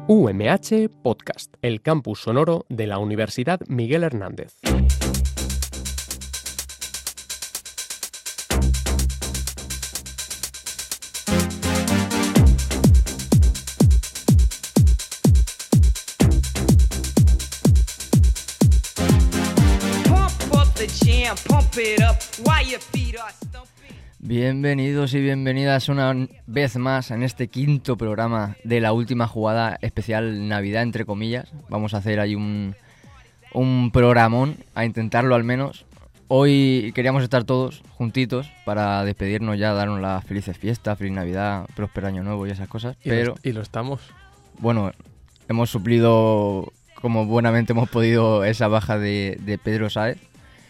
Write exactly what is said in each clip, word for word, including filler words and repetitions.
U M H Podcast, el campus sonoro de la Universidad Miguel Hernández. Bienvenidos y bienvenidas una vez más en este quinto programa de la última jugada especial Navidad, entre comillas. Vamos a hacer ahí un, un programón, a intentarlo al menos. Hoy queríamos estar todos juntitos para despedirnos ya, darnos las felices fiestas, feliz Navidad, próspero año nuevo y esas cosas. Y, pero lo, y lo estamos. Bueno, hemos suplido como buenamente hemos podido esa baja de, de Pedro Sáez.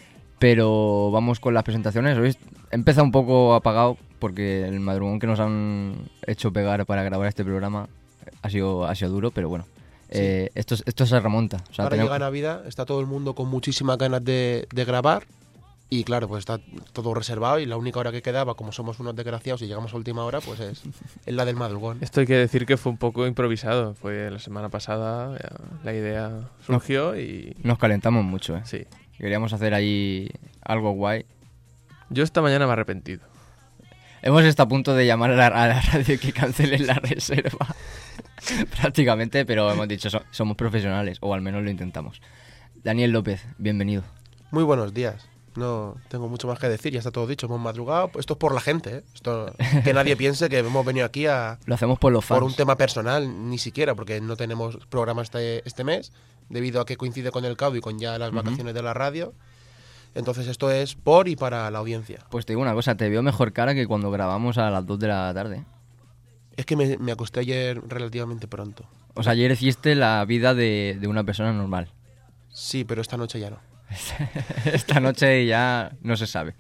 Pero vamos con las presentaciones. Hoy empieza un poco apagado porque el madrugón que nos han hecho pegar para grabar este programa ha sido, ha sido duro, pero bueno, sí. eh, esto, esto se remonta. O sea, Ahora tenemos... llega Navidad, está todo el mundo con muchísimas ganas de, de grabar y claro, pues está todo reservado y la única hora que quedaba, como somos unos desgraciados y llegamos a última hora, pues es, es la del madrugón. Esto hay que decir que fue un poco improvisado. Fue la semana pasada, la idea surgió y... Nos calentamos mucho, ¿eh? Sí. Queríamos hacer ahí algo guay. Yo esta mañana me he arrepentido. Hemos estado a punto de llamar a la, a la radio que cancelen la reserva. Prácticamente, pero hemos dicho, so, somos profesionales, o al menos lo intentamos. Daniel López, bienvenido. Muy buenos días. No tengo mucho más que decir, ya está todo dicho, hemos madrugado. Esto es por la gente, ¿eh? Esto, que nadie piense que hemos venido aquí a... Lo hacemos por los fans. Por un tema personal, ni siquiera, porque no tenemos programa este, este mes, debido a que coincide con el Caudo y con ya las vacaciones uh-huh. de la radio. Entonces esto es por y para la audiencia. Pues te digo una cosa, te veo mejor cara que cuando grabamos a las dos de la tarde. Es que me, me acosté ayer relativamente pronto. O sea, ayer hiciste la vida de, de una persona normal. Sí, pero esta noche ya no. Esta noche ya no se sabe.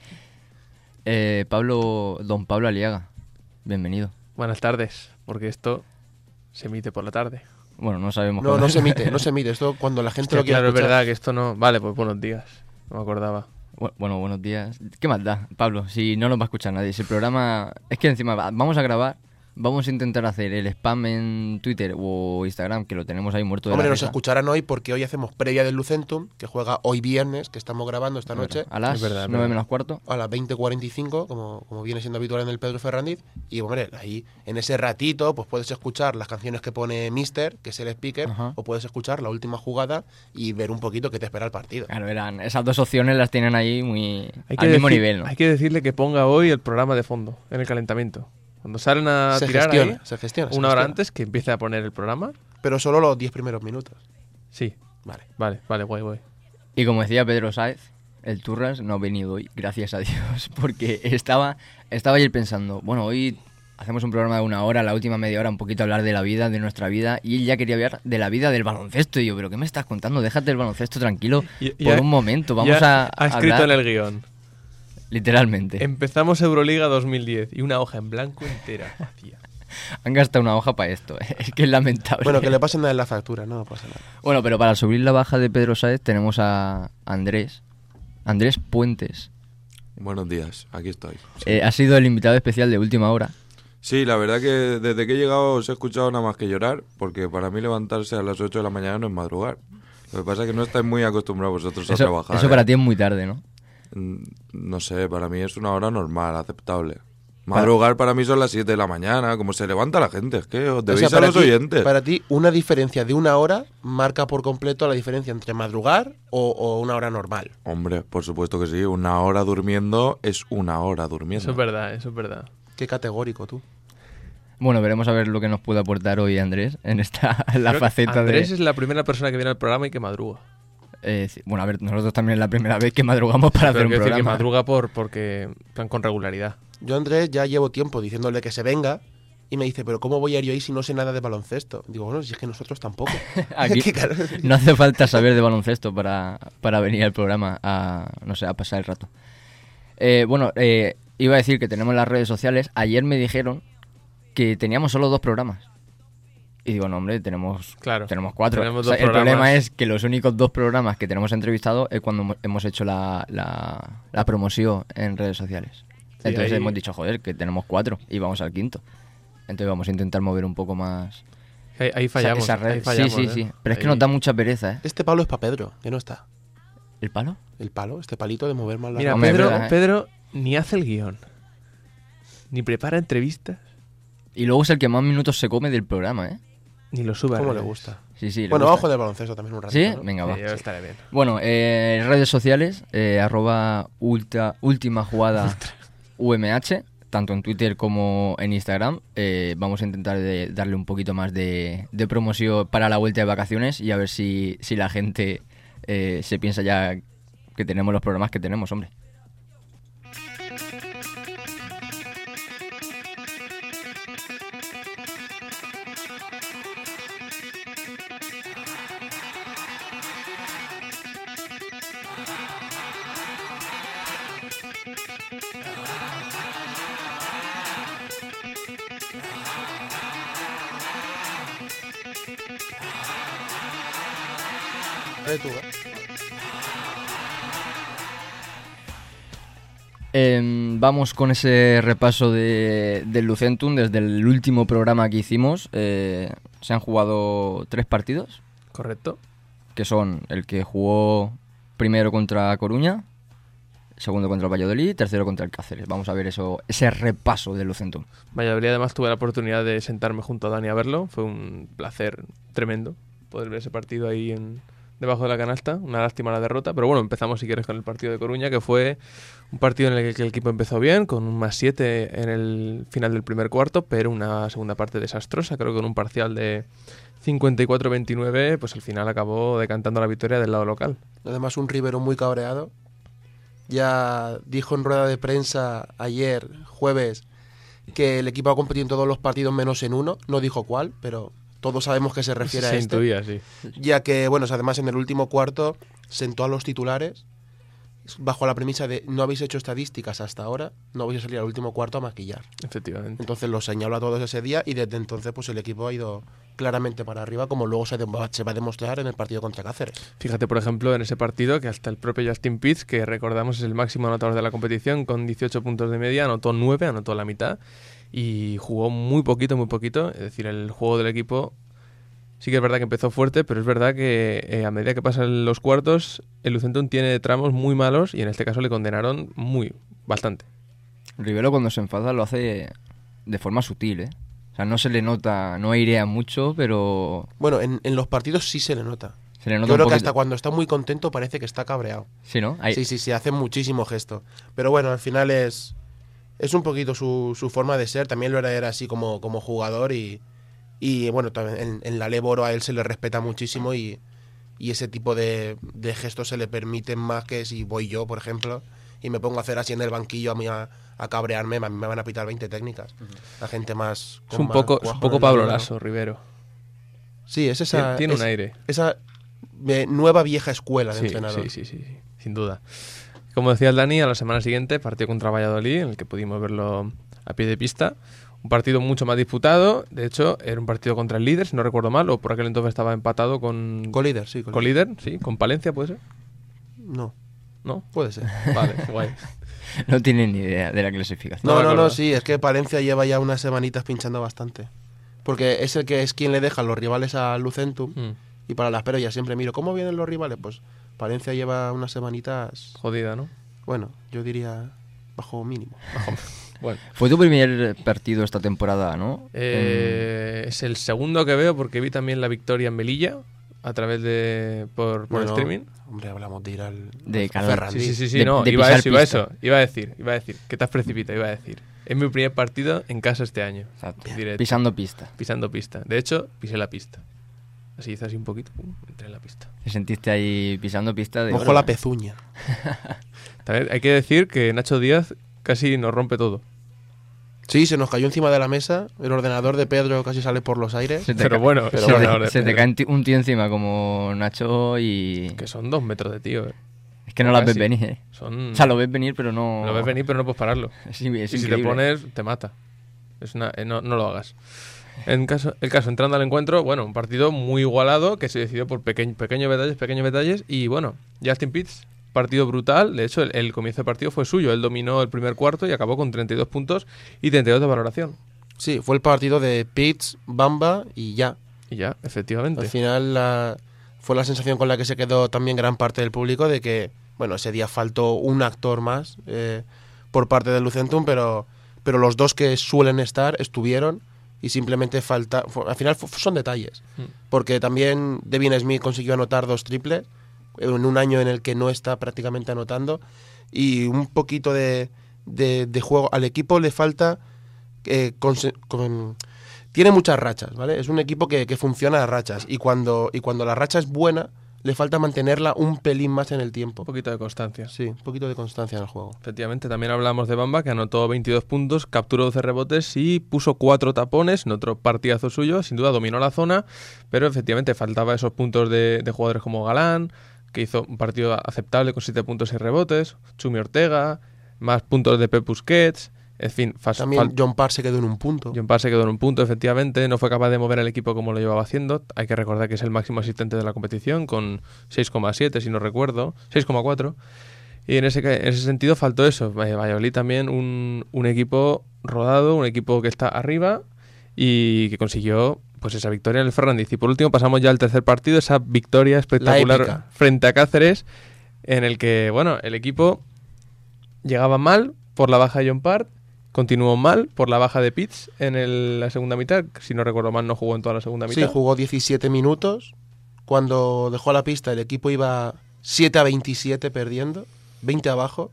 Eh, Pablo, don Pablo Aliaga, bienvenido. Buenas tardes, porque esto se emite por la tarde. Bueno, no sabemos. No, no se emite, no se emite. Esto cuando la gente Hostia, lo quiere claro, escuchar. es verdad que esto no... Vale, pues buenos días. No me acordaba. Bueno, buenos días. ¿Qué más da, Pablo? Si no nos va a escuchar nadie. Si el programa... Es que encima vamos a grabar, vamos a intentar hacer el spam en Twitter o Instagram, que lo tenemos ahí muerto de Hombre, la nos risa. escucharán hoy porque hoy hacemos previa del Lucentum, que juega hoy viernes, que estamos grabando esta noche. A las nueve menos cuarto. A las veinte cuarenta y cinco, como, como viene siendo habitual en el Pedro Ferrandiz. Y, hombre, ahí en ese ratito pues puedes escuchar las canciones que pone Mister, que es el speaker, Ajá. o puedes escuchar la última jugada y ver un poquito qué te espera el partido. Claro, verán, esas dos opciones las tienen ahí muy hay al mismo decir, nivel, ¿no? Hay que decirle que ponga hoy el programa de fondo, en el calentamiento. Cuando salen a se tirar gestiona, ahí, se gestiona, una se hora gestiona. antes, que empiece a poner el programa. Pero solo los diez primeros minutos. Sí. Vale. Vale, vale, guay, guay. Y como decía Pedro Sáez, el Turras no ha venido hoy, gracias a Dios, porque estaba, estaba ayer pensando, bueno, hoy hacemos un programa de una hora, la última media hora un poquito hablar de la vida, de nuestra vida, y él ya quería hablar de la vida del baloncesto. Y yo, ¿pero qué me estás contando? Déjate el baloncesto tranquilo y, por ya, un momento, vamos ya a ha escrito hablar. en el guión. Literalmente. Empezamos Euroliga dos mil diez y una hoja en blanco entera vacía. Han gastado una hoja para esto, ¿eh? Es que es lamentable. Bueno, que le pasen nada en la factura, no pasa nada. Bueno, pero para subir la baja de Pedro Sáez tenemos a Andrés. Andrés Puentes. Buenos días, aquí estoy. Sí. Eh, ha sido el invitado especial de última hora. Sí, la verdad que desde que he llegado os he escuchado nada más que llorar, porque para mí levantarse a las ocho de la mañana no es madrugar. Lo que pasa es que no estáis muy acostumbrados vosotros a eso, trabajar. Eso para ¿eh? ti es muy tarde, ¿no? No sé, para mí es una hora normal, aceptable. Madrugar para mí son las siete de la mañana, como se levanta la gente, es que os debéis o sea, a los ti, oyentes. Para ti, una diferencia de una hora marca por completo la diferencia entre madrugar o, o una hora normal. Hombre, por supuesto que sí, una hora durmiendo es una hora durmiendo. Eso es verdad, eso es verdad. Qué categórico tú. Bueno, veremos a ver lo que nos puede aportar hoy Andrés en esta la Creo faceta Andrés de... es la primera persona que viene al programa y que madruga. Eh, sí. Bueno, a ver, nosotros también es la primera vez que madrugamos para Pero hacer un decir programa. que madruga por, porque plan con regularidad. Yo, Andrés, ya llevo tiempo diciéndole que se venga y me dice, pero ¿cómo voy a ir yo ahí si no sé nada de baloncesto? Digo, bueno, si es que nosotros tampoco. Aquí no hace falta saber de baloncesto para, para venir al programa a, no sé, a pasar el rato. Eh, bueno, eh, iba a decir que tenemos las redes sociales. Ayer me dijeron que teníamos solo dos programas. Y digo, no, hombre, tenemos, claro, tenemos cuatro. tenemos o sea, dos el programas. problema es que los únicos dos programas que tenemos entrevistados es cuando hemos hecho la, la, la promoción en redes sociales. Sí, Entonces ahí... hemos dicho, joder, que tenemos cuatro y vamos al quinto. Entonces vamos a intentar mover un poco más Ahí, ahí fallamos. Esa, esa red. Ahí fallamos, sí, sí, ¿eh? sí. Pero es Ahí. que nos da mucha pereza, ¿eh? Este palo es para Pedro, que no está. ¿El palo? El palo, este palito de mover más la Mira, Hombre, Pedro, verdad, ¿eh? Pedro ni hace el guión, ni prepara entrevistas, Y luego es el que más minutos se come del programa, ¿eh? ni lo sube a ¿Cómo le redes. gusta? Sí, sí. le Bueno, gusta. vamos con el baloncesto también un ratito. ¿Sí? ¿no? Venga, va. Sí, yo estaré bien. Bueno, eh, redes sociales, eh, arroba ultra, última jugada U M H, tanto en Twitter como en Instagram. Eh, vamos a intentar de darle un poquito más de, de promoción para la vuelta de vacaciones y a ver si, si la gente eh, se piensa ya que tenemos los programas que tenemos, hombre. Dale tú, ¿eh? Eh, vamos con ese repaso de, del Lucentum desde el último programa que hicimos. Eh, se han jugado tres partidos, Correcto. que son el que jugó primero contra Coruña, segundo contra el Valladolid, tercero contra el Cáceres. Vamos a ver eso, ese repaso del Lucentum. Valladolid, además, tuve la oportunidad de sentarme junto a Dani a verlo. Fue un placer tremendo poder ver ese partido ahí en, debajo de la canasta. Una lástima la derrota, pero bueno, empezamos si quieres con el partido de Coruña, que fue un partido en el que el equipo empezó bien, con un más siete en el final del primer cuarto, pero una segunda parte desastrosa. Creo que con un parcial de cincuenta y cuatro a veintinueve, pues al final acabó decantando la victoria del lado local. Además, un Rivero muy cabreado. Ya dijo en rueda de prensa ayer, jueves, que el equipo ha competido en todos los partidos menos en uno. No dijo cuál, pero todos sabemos que se refiere Se a este. intuía, sí. Ya que, bueno, además en el último cuarto sentó a los titulares bajo la premisa de no habéis hecho estadísticas hasta ahora, no vais a salir al último cuarto a maquillar. Efectivamente. Entonces los señaló a todos ese día y desde entonces pues el equipo ha ido claramente para arriba, como luego se, de- se va a demostrar en el partido contra Cáceres. Fíjate, por ejemplo, en ese partido que hasta el propio Justin Pitts, que recordamos es el máximo anotador de la competición, con dieciocho puntos de media, anotó nueve, anotó la mitad y jugó muy poquito, muy poquito. Es decir, el juego del equipo sí que es verdad que empezó fuerte, pero es verdad que eh, a medida que pasan los cuartos, el Lucentum tiene tramos muy malos y en este caso le condenaron muy, bastante. Rivero cuando se enfada lo hace de forma sutil, ¿eh? O sea, no se le nota, no airea mucho, pero Bueno, en, en los partidos sí se le nota. se le nota Yo un creo que poquito. hasta cuando está muy contento parece que está cabreado. Sí, ¿no? Ahí- Sí, sí, sí, hace muchísimo gesto. Pero bueno, al final es, es un poquito su, su forma de ser. También lo era, era así como, como jugador y, y bueno, también en, en la Leboro a él se le respeta muchísimo y, y ese tipo de, de gestos se le permiten más que si voy yo, por ejemplo, y me pongo a hacer así en el banquillo a mí a, a cabrearme, a mí me van a pitar veinte técnicas. La gente más... Es con un más poco, es cuajo un poco en el Pablo libro. Lasso, Rivero. Sí, es esa... Tiene, tiene es- un aire. Esa eh, nueva vieja escuela de Sí, entrenador. sí, sí, sí, sí, sin duda. Como decía el Dani, a la semana siguiente partió contra Valladolid, en el que pudimos verlo a pie de pista. Un partido mucho más disputado. De hecho, era un partido contra el líder, si no recuerdo mal, o por aquel entonces estaba empatado con, Colíder, sí. con Colíder. líder, sí, con Palencia, ¿puede ser? No, ¿No? puede ser. Vale, guay. No tienen ni idea de la clasificación. No No, me no, no, acuerdo. sí, es que Palencia lleva ya unas semanitas pinchando bastante. Porque es el que es quien le deja los rivales a Lucentum. Mm, Y para las pero ya siempre miro, ¿cómo vienen los rivales? Pues Palencia lleva unas semanitas, jodida, ¿no? bueno, yo diría bajo mínimo. Bueno. Fue tu primer partido esta temporada, ¿no? Eh, es el segundo que veo porque vi también la victoria en Melilla a través de por, por Bueno, streaming. Hombre, hablamos de ir al De al Canal- Ferrandí. Sí, sí, sí, sí, de- no, de iba a pisar eso, iba a pista. eso, iba a decir, iba a decir, que te has precipitado, iba a decir. Es mi primer partido en casa este año, Exacto. en directo, Pisando pista. pisando pista. De hecho, pisé la pista. Así hice así un poquito, pum, entré en la pista. Te sentiste ahí pisando pista de... Ojo la pezuña. También hay que decir que Nacho Díaz casi nos rompe todo. Sí, se nos cayó encima de la mesa, el ordenador de Pedro casi sale por los aires. Se te Pero ca- bueno, se, pero te- bueno, ahora- se te cae un ti- un tío encima como Nacho y... Que son dos metros de tío, eh. Es que no las ves casi. venir, ¿eh? Son... O sea, lo ves venir, pero no... Lo ves venir, pero no puedes pararlo. Sí, es y si te increíble. pones, te mata. Es una, eh, no, no lo hagas. En caso, el caso, entrando al encuentro, bueno, un partido muy igualado que se decidió por peque- pequeños detalles, pequeños detalles. Y bueno, Justin Pitts, partido brutal. De hecho, el, el comienzo del partido fue suyo. Él dominó el primer cuarto y acabó con treinta y dos puntos y treinta y dos de valoración. Sí, fue el partido de Pitts, Bamba y ya. Y ya, efectivamente. Al final la, fue la sensación con la que se quedó también gran parte del público de que, bueno, ese día faltó un actor más eh, por parte del Lucentum, pero, pero los dos que suelen estar estuvieron y simplemente falta... Al final son detalles, mm. porque también Devin Smith consiguió anotar dos triples en un año en el que no está prácticamente anotando, y un poquito de, de, de juego. Al equipo le falta... Eh, con, con, tiene muchas rachas, ¿vale? Es un equipo que, que funciona a rachas, y cuando, y cuando la racha es buena, le falta mantenerla un pelín más en el tiempo. Un poquito de constancia. Sí, un poquito de constancia en el juego. Efectivamente, también hablamos de Bamba, que anotó veintidós puntos, capturó doce rebotes y puso cuatro tapones en otro partidazo suyo. Sin duda dominó la zona, pero efectivamente faltaba esos puntos de, de jugadores como Galán, que hizo un partido aceptable con siete puntos y rebotes, Chumi Ortega, más puntos de Pep Busquets. En fin, fas, también fal- John Parr se quedó en un punto. John Parr se quedó en un punto, efectivamente. No fue capaz de mover al equipo como lo llevaba haciendo. Hay que recordar que es el máximo asistente de la competición, con seis coma siete, si no recuerdo, seis coma cuatro. Y en ese, en ese sentido faltó eso. Valladolid también un, un equipo rodado, un equipo que está arriba y que consiguió pues esa victoria en el Ferrandiz. Y por último pasamos ya al tercer partido, esa victoria espectacular frente a Cáceres, en el que, bueno, el equipo llegaba mal por la baja de John Parr. Continuó mal por la baja de Pitts en el, la segunda mitad. Si no recuerdo mal, no jugó en toda la segunda mitad. Sí, jugó diecisiete minutos. Cuando dejó la pista, el equipo iba siete a veintisiete perdiendo, veinte abajo.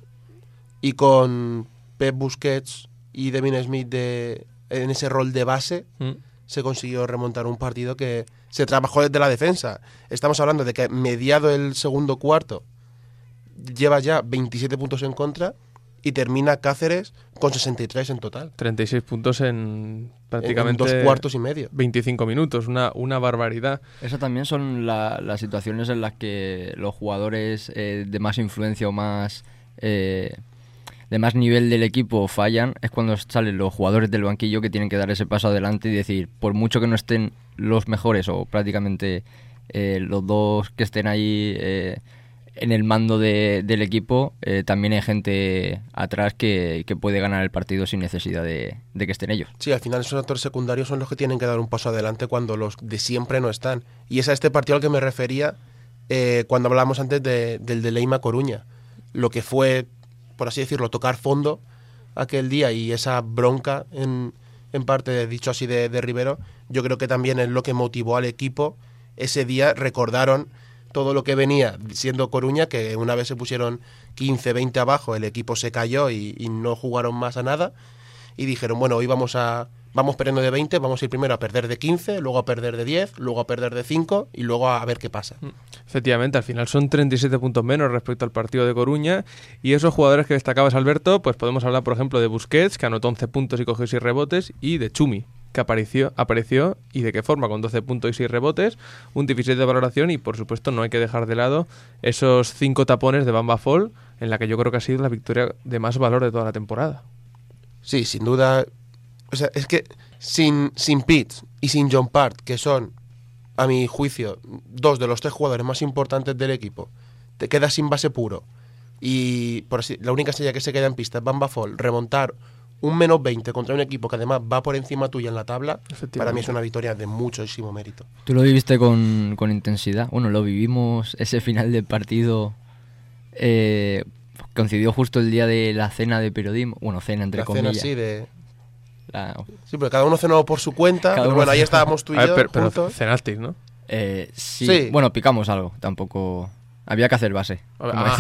Y con Pep Busquets y Devin Smith de, en ese rol de base, mm. se consiguió remontar un partido que se trabajó desde la defensa. Estamos hablando de que mediado el segundo cuarto lleva ya veintisiete puntos en contra. Y termina Cáceres con sesenta y tres en total. treinta y seis puntos en prácticamente... En dos cuartos y medio. veinticinco minutos, una, una barbaridad. Eso también son la, las situaciones en las que los jugadores eh, de más influencia o más... Eh, de más nivel del equipo fallan. Es cuando salen los jugadores del banquillo que tienen que dar ese paso adelante y decir, por mucho que no estén los mejores o prácticamente eh, los dos que estén ahí... Eh, en el mando de, del equipo, eh, también hay gente atrás que, que puede ganar el partido sin necesidad de, de que estén ellos. Sí, al final esos actores secundarios son los que tienen que dar un paso adelante cuando los de siempre no están. Y es a este partido al que me refería eh, cuando hablábamos antes de, del de Leima Coruña. Lo que fue, por así decirlo, tocar fondo aquel día, y esa bronca, en, en parte, dicho así, de, de Rivero, yo creo que también es lo que motivó al equipo. Ese día recordaron todo lo que venía siendo Coruña, que una vez se pusieron quince, veinte abajo, el equipo se cayó y, y no jugaron más a nada, y dijeron, bueno, hoy vamos a vamos perdiendo de veinte, vamos a ir primero a perder de quince, luego a perder de diez, luego a perder de cinco y luego a ver qué pasa. Efectivamente, al final son treinta y siete puntos menos respecto al partido de Coruña, y esos jugadores que destacabas, Alberto, pues podemos hablar, por ejemplo, de Busquets, que anotó once puntos y cogió seis rebotes, y de Chumi, que apareció, apareció y de qué forma, con doce puntos y seis rebotes, un diecisiete de valoración, y por supuesto no hay que dejar de lado esos cinco tapones de Bamba Fall, en la que yo creo que ha sido la victoria de más valor de toda la temporada. Sí, sin duda. O sea, es que sin, sin Pitts y sin John Parr, que son, a mi juicio, dos de los tres jugadores más importantes del equipo, te quedas sin base puro, y por así, la única estrella que se queda en pista es Bamba Fall, remontar un menos veinte contra un equipo que además va por encima tuya en la tabla, para mí es una victoria de muchísimo mérito. Tú lo viviste con, con intensidad. Bueno, lo vivimos ese final del partido. Eh, coincidió justo el día de la cena de periodismo. Bueno, cena entre la comillas. Cena, sí, de... La... Sí, pero cada uno cenó por su cuenta. Pero bueno, ahí estábamos tú y yo ver, pero, juntos. pero cenasteis, ¿no? Eh, sí. sí. Bueno, picamos algo. Tampoco... Había que hacer base. Ah,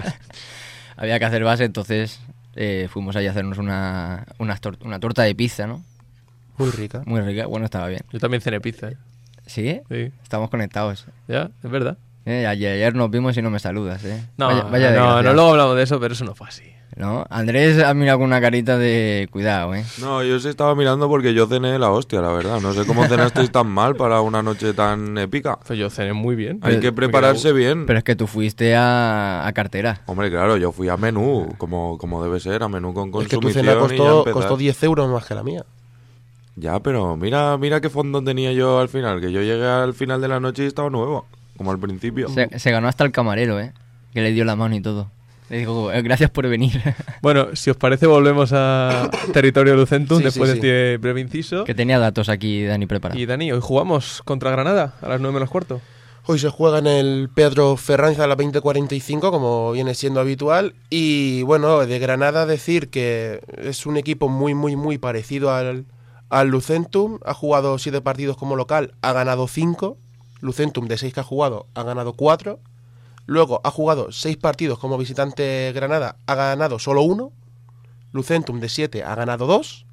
Había que hacer base, entonces... Eh, fuimos allá a hacernos una, una, tor- una torta de pizza, ¿no? Muy rica. Muy rica, bueno, estaba bien. Yo también cené pizza, ¿eh? ¿Sí? Sí. Estamos conectados. Ya, es verdad. Eh, ayer, ayer nos vimos y no me saludas, ¿eh? No, vaya, vaya no, no, luego hablamos de eso, pero eso no fue así. ¿No? Andrés ha mirado con una carita de cuidado, ¿eh? No, yo se estaba mirando porque yo cené la hostia, la verdad. No sé cómo cenasteis tan mal para una noche tan épica. Pues yo cené muy bien. Hay Pero- que prepararse bien. Pero es que tú fuiste a, a cartera. Hombre, claro, yo fui a menú, como, como debe ser, a menú con Es que tu consumición cena y ya costó, empezar. costó diez euros más que la mía. Ya, pero mira, mira qué fondo tenía yo al final, que yo llegué al final de la noche y estaba nuevo, como al principio. Se, se ganó hasta el camarero, ¿eh? Que le dio la mano y todo. Le digo, eh, gracias por venir. Bueno, si os parece, volvemos a territorio Lucentum Sí, después sí, de este breve inciso. Que tenía datos aquí, Dani, preparados. Y Dani, hoy jugamos contra Granada a las nueve menos cuarto. Hoy se juega en el Pedro Ferrandiz a las veinte cuarenta y cinco, como viene siendo habitual. Y bueno, de Granada decir que es un equipo muy, muy, muy parecido al, al Lucentum. Ha jugado siete partidos como local, ha ganado cinco. Lucentum, de seis que ha jugado, ha ganado cuatro. Luego ha jugado seis partidos como visitante Granada, ha ganado solo uno. Lucentum, de siete, ha ganado dos.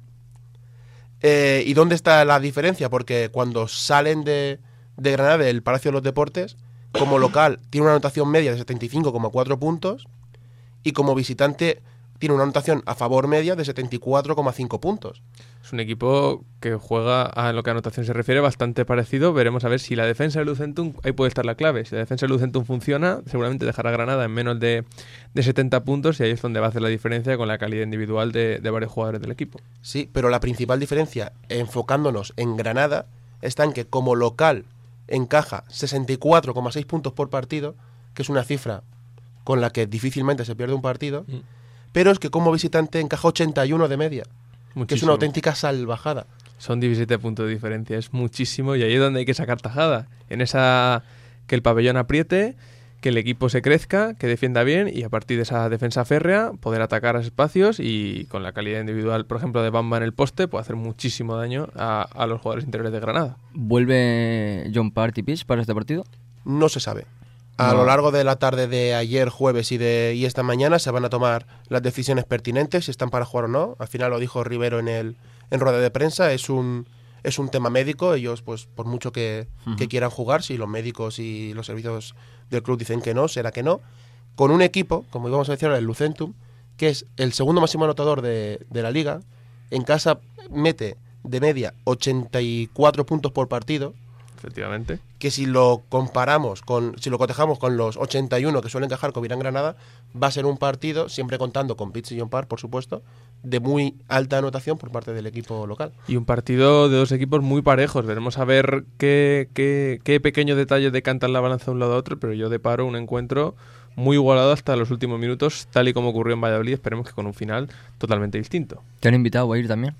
Eh, ¿Y dónde está la diferencia? Porque cuando salen de... de Granada, del Palacio de los Deportes, como local tiene una anotación media de setenta y cinco coma cuatro puntos y como visitante tiene una anotación a favor media de setenta y cuatro coma cinco puntos. Es un equipo que juega, a lo que a anotación se refiere, bastante parecido. Veremos a ver si la defensa de Lucentum, ahí puede estar la clave. Si la defensa de Lucentum funciona, seguramente dejará a Granada en menos de, de setenta puntos y ahí es donde va a hacer la diferencia con la calidad individual de, de varios jugadores del equipo. Sí, pero la principal diferencia, enfocándonos en Granada, está en que como local encaja sesenta y cuatro coma seis puntos por partido, que es una cifra con la que difícilmente se pierde un partido, mm. pero es que como visitante encaja ochenta y uno de media, muchísimo. Que es una auténtica salvajada. Son diecisiete puntos de diferencia, es muchísimo, y ahí es donde hay que sacar tajada, en esa que el pabellón apriete, que el equipo se crezca, que defienda bien y a partir de esa defensa férrea poder atacar a espacios y con la calidad individual, por ejemplo, de Bamba en el poste, puede hacer muchísimo daño a, a los jugadores interiores de Granada. ¿Vuelve John Party Pitch para este partido? No se sabe. A No. lo largo de la tarde de ayer, jueves y de y esta mañana se van a tomar las decisiones pertinentes, si están para jugar o no. Al final lo dijo Rivero en el en rueda de prensa, es un es un tema médico. Ellos, pues por mucho que, uh-huh. que quieran jugar, si los médicos y los servicios del club dicen que no, será que no. Con un equipo, como íbamos a decir, el Lucentum, que es el segundo máximo anotador de, de la liga, en casa mete de media ochenta y cuatro puntos por partido. Efectivamente. Que si lo comparamos, con si lo cotejamos con los ochenta y uno que suelen encajar con Virán Granada, va a ser un partido, siempre contando con Pitts y John Parr, por supuesto, de muy alta anotación por parte del equipo local. Y un partido de dos equipos muy parejos. Veremos a ver qué, qué, qué pequeños detalles decantan la balanza de un lado a otro, pero yo deparo un encuentro muy igualado hasta los últimos minutos, tal y como ocurrió en Valladolid. Esperemos que con un final totalmente distinto. ¿Te han invitado a ir también?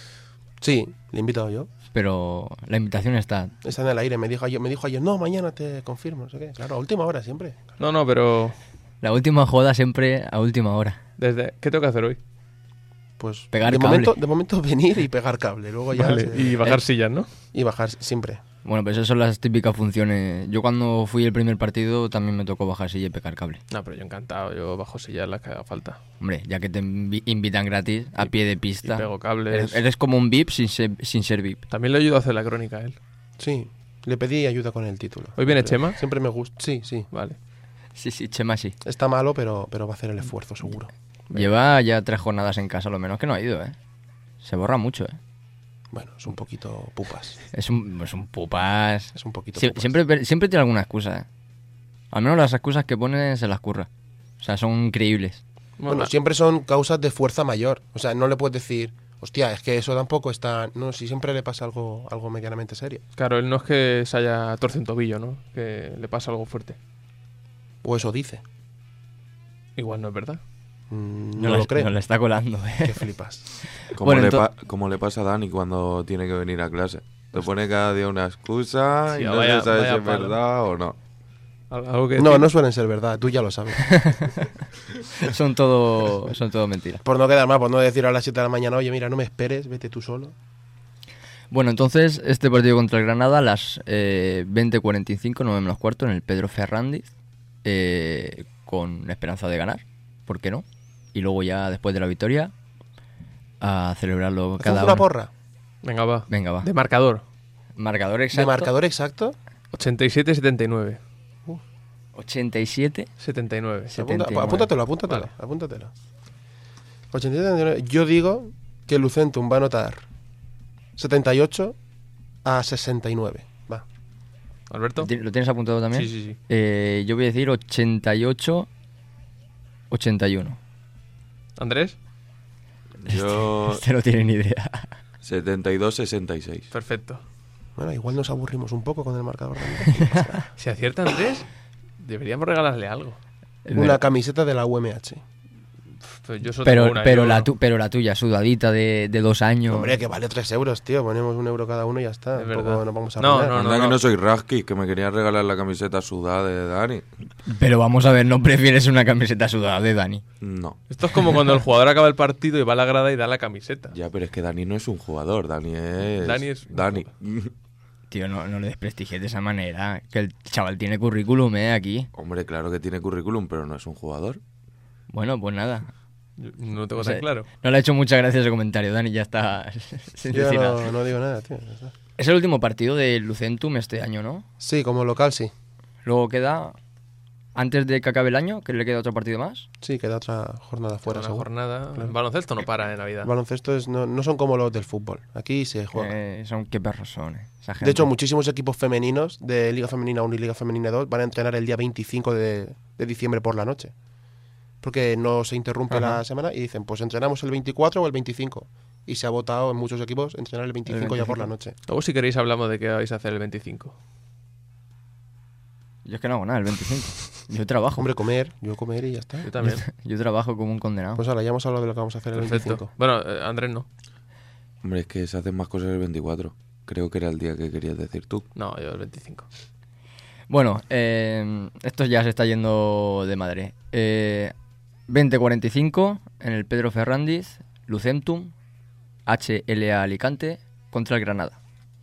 Sí, le he invitado yo. Pero la invitación está... Está en el aire. Me dijo ayer, me dijo ayer no, mañana te confirmo, no sé qué. Claro, a última hora siempre. No, no, pero... La última joda siempre a última hora. Desde ¿Qué tengo que hacer hoy? Pues pegar de cable. momento, de momento venir y pegar cable. Luego ya vale, se... Y bajar eh. sillas, ¿no? Y bajar siempre. Bueno, pues esas son las típicas funciones. Yo cuando fui el primer partido también me tocó bajar silla y pegar cable. No, pero yo encantado. Yo bajo sillas las que haga falta. Hombre, ya que te invi- invitan gratis a y, pie de pista. Y pego cables. Eres, eres como un V I P sin ser, sin ser V I P. También le ayudo a hacer la crónica a él. Sí, le pedí ayuda con el título. ¿Hoy viene siempre, Chema? Siempre me gusta. Sí, sí. Vale. Sí, sí, Chema sí. Está malo, pero, pero va a hacer el esfuerzo, seguro. Lleva ya tres jornadas en casa, lo menos que no ha ido, ¿eh? Se borra mucho, ¿eh? Bueno, es un poquito pupas. Es un, es un pupas. Es un poquito Sie- pupas. siempre, siempre tiene alguna excusa, ¿eh? Al menos las excusas que pone se las curra. O sea, son increíbles. Bueno, siempre son causas de fuerza mayor. O sea, no le puedes decir, hostia, es que eso tampoco está... No, si siempre le pasa algo, algo medianamente serio. Claro, él no es que se haya torcido un tobillo, ¿no? Que le pasa algo fuerte. O eso dice. Igual no es verdad. Mm, no le, lo creo. No le está colando, ¿eh? Que flipas. Como, Bueno, le ento- pa- como le pasa a Dani cuando tiene que venir a clase. Te pone cada día una excusa Sí, y no vaya- se sabe vaya si es palo. verdad o no. ¿Algo que No, decir? no suelen ser verdad. Tú ya lo sabes. son todo son todo mentiras. Por no quedar mal, por no decir a las siete de la mañana, oye, mira, no me esperes, vete tú solo. Bueno, entonces, este partido contra el Granada a las eh, veinte cuarenta y cinco, nueve menos cuarto, en el Pedro Ferrandiz, eh, con esperanza de ganar, ¿por qué no? Y luego ya, después de la victoria, a celebrarlo cada ¿Hacemos una uno. porra? Venga, va. Venga, va. De marcador. Marcador ¿De exacto. marcador exacto? ochenta y siete setenta y nueve. ochenta y siete. setenta y nueve. Sí. Apunta- setenta y nueve. apúntatelo, apúntatelo, Vale. apúntatelo. ochenta y siete, setenta y nueve. Yo digo que Lucentum va a anotar setenta y ocho a sesenta y nueve. Va. ¿Alberto? ¿Ti- ¿Lo tienes apuntado también? Sí, sí, sí. Eh, yo voy a decir ochenta y ocho ochenta y uno. ¿Andrés? Yo Este no tiene ni idea. setenta y dos sesenta y seis. Perfecto. Bueno, igual nos aburrimos un poco con el marcador. también. Si acierta Andrés, deberíamos regalarle algo. Una camiseta de la U M H. Pues yo solo Pero, tengo una, pero, yo- la tu- pero la tuya, sudadita de, de dos años. Hombre, que vale tres euros, tío. Ponemos un euro cada uno y ya está. Es Tampoco verdad. nos vamos a No, arruinar. no, Anda que no soy Rasky, que me quería regalar la camiseta sudada de Dani. Pero vamos a ver, ¿no prefieres una camiseta sudada de Dani? No. Esto es como cuando el jugador acaba el partido y va a la grada y da la camiseta. Ya, pero es que Dani no es un jugador, Dani es... Dani es- Dani. Tío, no, no le desprestigies de esa manera. Que el chaval tiene currículum, ¿eh? Aquí. Hombre, claro que tiene currículum, pero no es un jugador. Bueno, pues nada. Yo no lo tengo O sea, tan claro. No le ha hecho muchas gracias ese comentario, Dani. Ya está sin Yo decir nada. no, no digo nada, tío. ya está. Es el último partido del Lucentum este año, ¿no? Sí, como local sí. Luego queda, antes de que acabe el año, que le queda otro partido más. Sí, queda otra jornada fuera, Una seguro. jornada. Claro. El baloncesto no para en Navidad. El baloncesto es, no, no son como los del fútbol. Aquí se juega. Eh, son qué perros son, eh, esa gente. De hecho, muchísimos equipos femeninos de Liga Femenina uno y Liga Femenina dos van a entrenar el día veinticinco de, de diciembre por la noche. Porque no se interrumpe Ajá. la semana y dicen, pues entrenamos el veinticuatro o el veinticinco. Y se ha votado en muchos equipos entrenar el veinticinco ya por la noche. Luego, si queréis, hablamos de qué vais a hacer el veinticinco. Yo es que no hago nada el veinticinco. Yo trabajo. Hombre, comer, yo comer y ya está. Yo también. Yo trabajo como un condenado. Pues ahora ya hemos hablado de lo que vamos a hacer el Perfecto. veinticinco. Bueno, eh, Andrés no. Hombre, es que se hacen más cosas el veinticuatro. Creo que era el día que querías decir tú. No, yo el veinticinco. Bueno, eh, esto ya se está yendo de madre. Eh, veinte cuarenta y cinco en el Pedro Ferrandiz, Lucentum, H L A Alicante contra el Granada.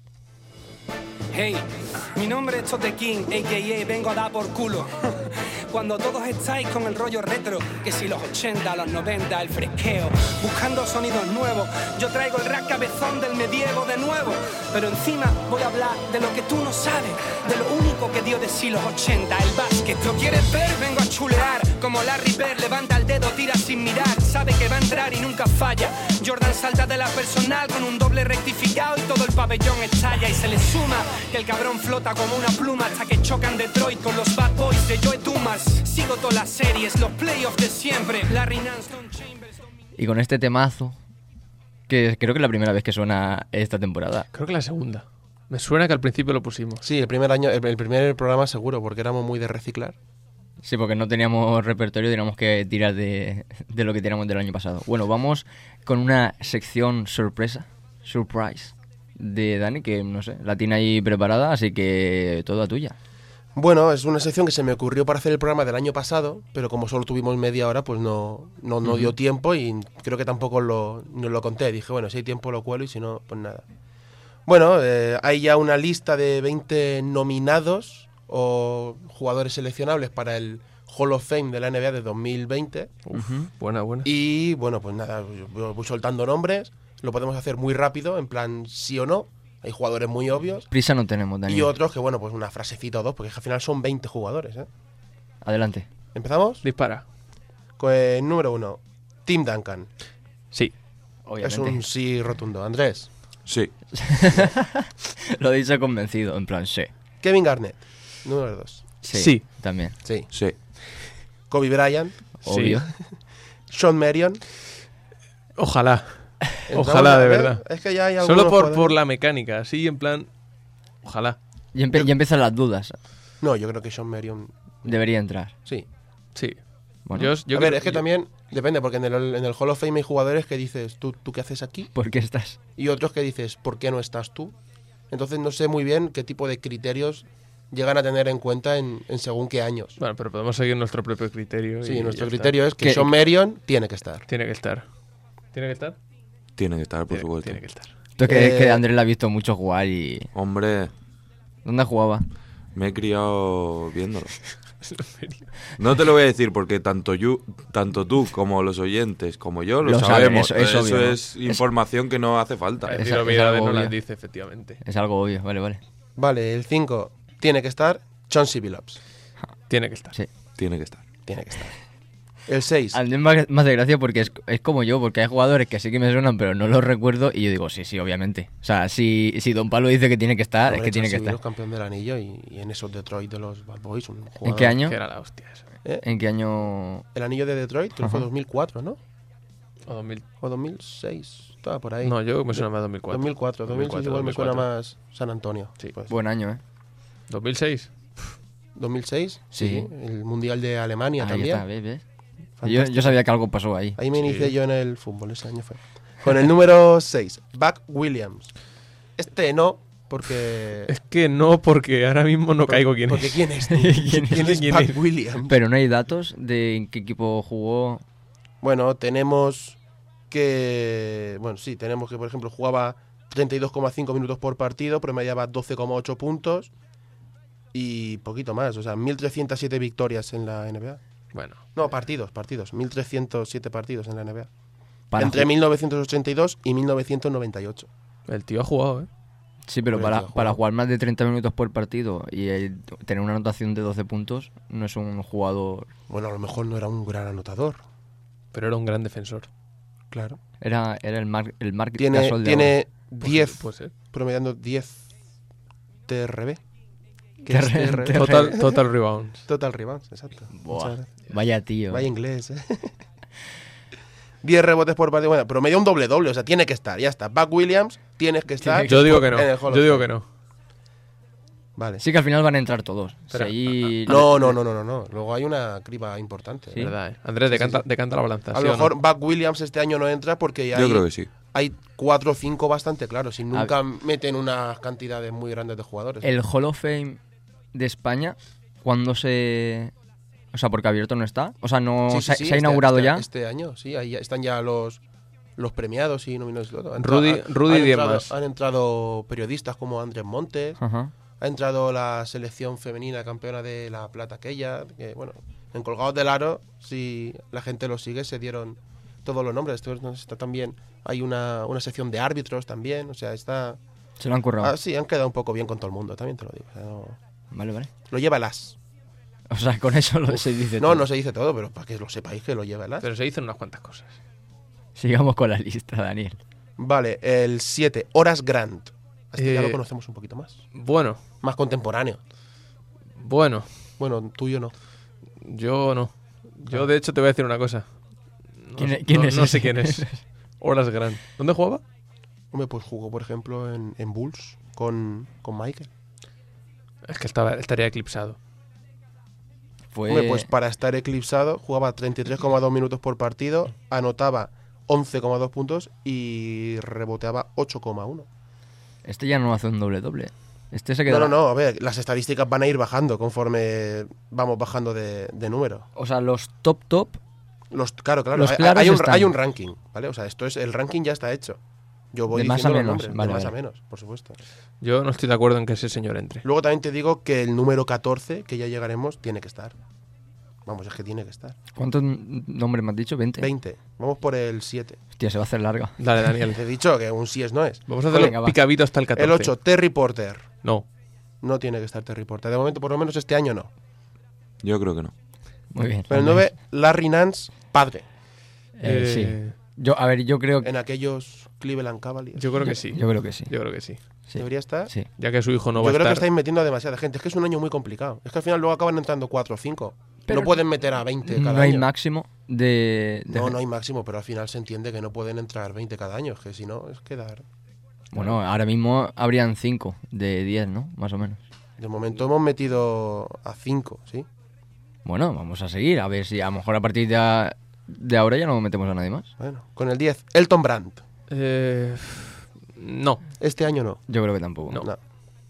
Hey, mi nombre es Tote King, a k a vengo a dar por culo. Cuando todos estáis con el rollo retro, que si los ochenta, los noventa, el fresqueo, buscando sonidos nuevos, yo traigo el rap cabezón del medievo de nuevo. Pero encima voy a hablar de lo que tú no sabes, de lo único que dio de sí los ochenta, el básquet. ¿Lo quieres ver? Vengo a chulear, como Larry Bird, levanta el dedo, tira sin mirar, sabe que va a entrar y nunca falla. Jordan salta de la personal con un doble rectificado y todo el pabellón estalla y se le suma que el cabrón flota como una pluma hasta que chocan Detroit con los Bad Boys de Joe Dumas. Sigo todas las series, los playoffs de siempre. Larry Nance, Tom Chambers, Y con este temazo, que creo que es la primera vez que suena esta temporada. Creo que la segunda. Me suena que al principio lo pusimos. Sí, el primer año, el, el primer programa seguro, porque éramos muy de reciclar. Sí, porque no teníamos repertorio, teníamos que tirar de, de lo que teníamos del año pasado. Bueno, vamos con una sección sorpresa, surprise, de Dani, que no sé, la tiene ahí preparada, así que toda tuya. Bueno, es una sección que se me ocurrió para hacer el programa del año pasado, pero como solo tuvimos media hora, pues no, no, no dio tiempo y creo que tampoco lo, no lo conté. Dije, bueno, si hay tiempo lo cuelo y si no, pues nada. Bueno, eh, hay ya una lista de veinte nominados o jugadores seleccionables para el Hall of Fame de la N B A de dos mil veinte. Uf, buena, buena. Y bueno, pues nada, yo voy soltando nombres. Lo podemos hacer muy rápido, en plan sí o no. Hay jugadores muy obvios. Prisa no tenemos, Dani. Y otros que, bueno, pues una frasecita o dos, porque al final son veinte jugadores, ¿eh? Adelante. ¿Empezamos? Dispara. Con el número uno, Tim Duncan. Sí. Obviamente. Es un sí rotundo. Andrés. Sí. Lo he dicho convencido, en plan, sí. Kevin Garnett. Número dos. Sí. Sí. También. Sí. Sí. Kobe Bryant. Obvio. Sean Marion. Ojalá. Entramos Ojalá, a de ver, verdad. Es que ya hay Solo algunos por, jugadores- por la mecánica. Así, en plan... Ojalá. Ya, empe- ya empiezan las dudas. No, yo creo que Sean Marion... Debería entrar. Sí. Sí. Bueno, Yo, yo a ver, creo- es que yo- también depende, porque en el, en el Hall of Fame hay jugadores que dices, ¿tú, ¿tú qué haces aquí? ¿por qué estás? Y otros que dices, ¿por qué no estás tú? Entonces no sé muy bien qué tipo de criterios llegan a tener en cuenta en, en según qué años. Bueno, pero podemos seguir nuestro propio criterio. Sí, y nuestro ya criterio es que ¿Qué- Sean Marion tiene que estar. está. Tiene que estar. ¿Tiene que estar? Tiene que estar, por Tiene, supuesto. tiene que estar. Tú que, Eh, que Andrés la ha visto mucho jugar y... Hombre, ¿Dónde jugaba? me he criado viéndolo. No te lo voy a decir porque tanto, yo, tanto tú como los oyentes como yo lo, Lo saben, sabemos. eso- es obvio, ¿no? es información que no hace falta. A Es- decir, es Ovidades algo no las obvio. dice, efectivamente. Es algo obvio, vale, vale. Vale, el cinco tiene que estar Chauncey Billups. Tiene que estar. Sí. Tiene que estar. Tiene que estar. El seis. Andrés más, más de gracia porque es, es como yo, porque hay jugadores que sí que me suenan, pero no los recuerdo, y yo digo, sí, sí, obviamente. O sea, si, si Don Pablo dice que tiene que estar, es que tiene que estar. campeón del anillo y, y en esos Detroit de los Bad Boys. Un ¿En jugador- qué año? Que era la hostia eso. ¿Eh? ¿En qué año? El anillo de Detroit, creo que fue Ajá. dos mil cuatro, ¿no? O dos mil. O dos mil seis. Estaba por ahí. No, yo me suena más dos mil cuatro. dos mil cuatro. dos mil seis igual me suena más San Antonio. Sí. Pues. Buen año, ¿eh? ¿dos mil seis? dos mil seis, Sí. el Mundial de Alemania Ahí también. está, ¿ves? ¿ves? Yo, Fantástico. yo sabía que algo pasó ahí. Ahí me inicié yo en el fútbol, ese año fue. Con el número seis, Buck Williams. Este no, porque... Es que no, porque ahora mismo no por- caigo quién porque es. ¿quién es? tú? ¿Quién es? ¿Quién es ¿Quién Buck es? Williams? Pero no hay datos de en qué equipo jugó. Bueno, tenemos que... Bueno, sí, tenemos que, por ejemplo, jugaba treinta y dos coma cinco minutos por partido, promediaba doce coma ocho puntos y poquito más. O sea, mil trescientas siete victorias en la N B A. Bueno, No, partidos, partidos. mil trescientos siete partidos en la N B A. Para Entre ju- mil novecientos ochenta y dos y mil novecientos noventa y ocho. el tío ha jugado, ¿eh? Sí, pero Hombre, para, tío, para juego. jugar más de treinta minutos por partido y eh, tener una anotación de doce puntos, no es un jugador. Bueno, a lo mejor no era un gran anotador. Pero era un gran defensor. Claro. Era, era el Mark, el Mark Tiene, Gasol de tiene Pues diez, sí, puede ser. promediando diez T R B. ¿Qué T es R B? T R B? Total, total rebounds. Total rebounds, exacto. ahora. Buah, Muchas gracias. vaya tío. Vaya inglés, ¿eh? diez rebotes por partido. Bueno, promedio un doble doble, o sea, tiene que estar, ya está. Buck Williams, tienes que estar. Yo digo que no. en el Hall of Yo digo Fame. que no. Vale. Sí que al final van a entrar todos. Pero- Si ahí- No, no, no, no, no, no. Luego hay una criba importante. Sí. ¿eh? ¿Verdad, eh? Andrés, decanta, decanta la balanza. A ¿sí lo o no? mejor Buck Williams este año no entra porque Yo hay, creo que sí. hay cuatro o cinco bastante claros y nunca meten unas cantidades muy grandes de jugadores. El Hall of Fame de España, ¿cuándo se...? O sea, porque abierto no está. O sea, no Sí, sí, se, sí, se ha este- inaugurado este- ya. Este año, sí, ahí ya están ya los, los premiados y nominados y todo. Han Rudy- entrado- Rudy han y diez entrado- más. Han entrado periodistas como Andrés Montes, Ajá. ha entrado la selección femenina campeona de la plata aquella, que bueno, en Colgados del Aro, si la gente lo sigue, se dieron todos los nombres. Esto no está también, hay una, una sección de árbitros también, o sea, está... Se lo han currado. Ah, sí, han quedado un poco bien con todo el mundo, también te lo digo. O sea, no- Vale, vale. lo lleva el as. O sea, con eso lo se dice No, todo. no se dice todo, pero para que lo sepáis que lo lleva el as. Pero se dicen unas cuantas cosas. Sigamos con la lista, Daniel. Vale, el siete, Horace Grant. Este ya Eh, lo conocemos un poquito más. Bueno, Más contemporáneo. bueno. Bueno, tuyo no. Yo no. Yo, de hecho, te voy a decir una cosa. No, ¿Quién sé- es- quién no- es no ese? sé quién es. Horas Grant. ¿Dónde jugaba? Hombre, pues jugó, por ejemplo, en, en Bulls con, con Michael. Es que estaba, estaría eclipsado. Fue... Hombre, pues para estar eclipsado, jugaba treinta y tres coma dos minutos por partido, anotaba once coma dos puntos y reboteaba ocho coma uno. Este ya no hace un doble doble. Este se No, queda. no, no, a ver, las estadísticas van a ir bajando conforme vamos bajando de, de número. O sea, los top top. Los, claro, claro, Los hay, claros hay un, están. hay un ranking, ¿vale? O sea, esto es, el ranking ya está hecho. Yo voy De más diciendo a los menos, nombres, vale, de más vale. a menos, por supuesto. Yo no estoy de acuerdo en que ese señor entre. Luego también te digo que el número catorce, que ya llegaremos, tiene que estar. Vamos, es que tiene que estar. ¿Cuántos n- nombres me has dicho? ¿veinte? veinte. Vamos por el siete. Hostia, se va a hacer larga. Dale, Daniel. Te he dicho que un sí es no es. Vamos a hacerlo Venga, va. picadito hasta el catorce. El ocho, Terry Porter. No. No tiene que estar Terry Porter. De momento, por lo menos este año no. Yo creo que no. Muy bien. Pero el nueve, Larry Nance, padre. Eh, Eh, sí. Yo, a ver, yo creo que. En aquellos Cleveland Cavaliers. Yo creo que sí. Yo creo que sí. Yo creo que sí. Sí. ¿Debería estar? Sí. Ya que su hijo no Yo va a creo que estar. estáis metiendo a demasiada gente. Es que es un año muy complicado. Es que al final luego acaban entrando cuatro o cinco. Pero no pueden meter a veinte cada No hay año. máximo de. de- No, no hay máximo, pero al final se entiende que no pueden entrar veinte cada año. Es que si no, es quedar. Bueno, ahora mismo habrían cinco de diez, ¿no? Más o menos. De momento hemos metido a cinco, ¿sí? Bueno, vamos a seguir. A ver si a lo mejor a partir de, a- de ahora ya no metemos a nadie más. Bueno, con el diez, Elton Brand. Eh, no. Este año no. Yo creo que tampoco. No. No.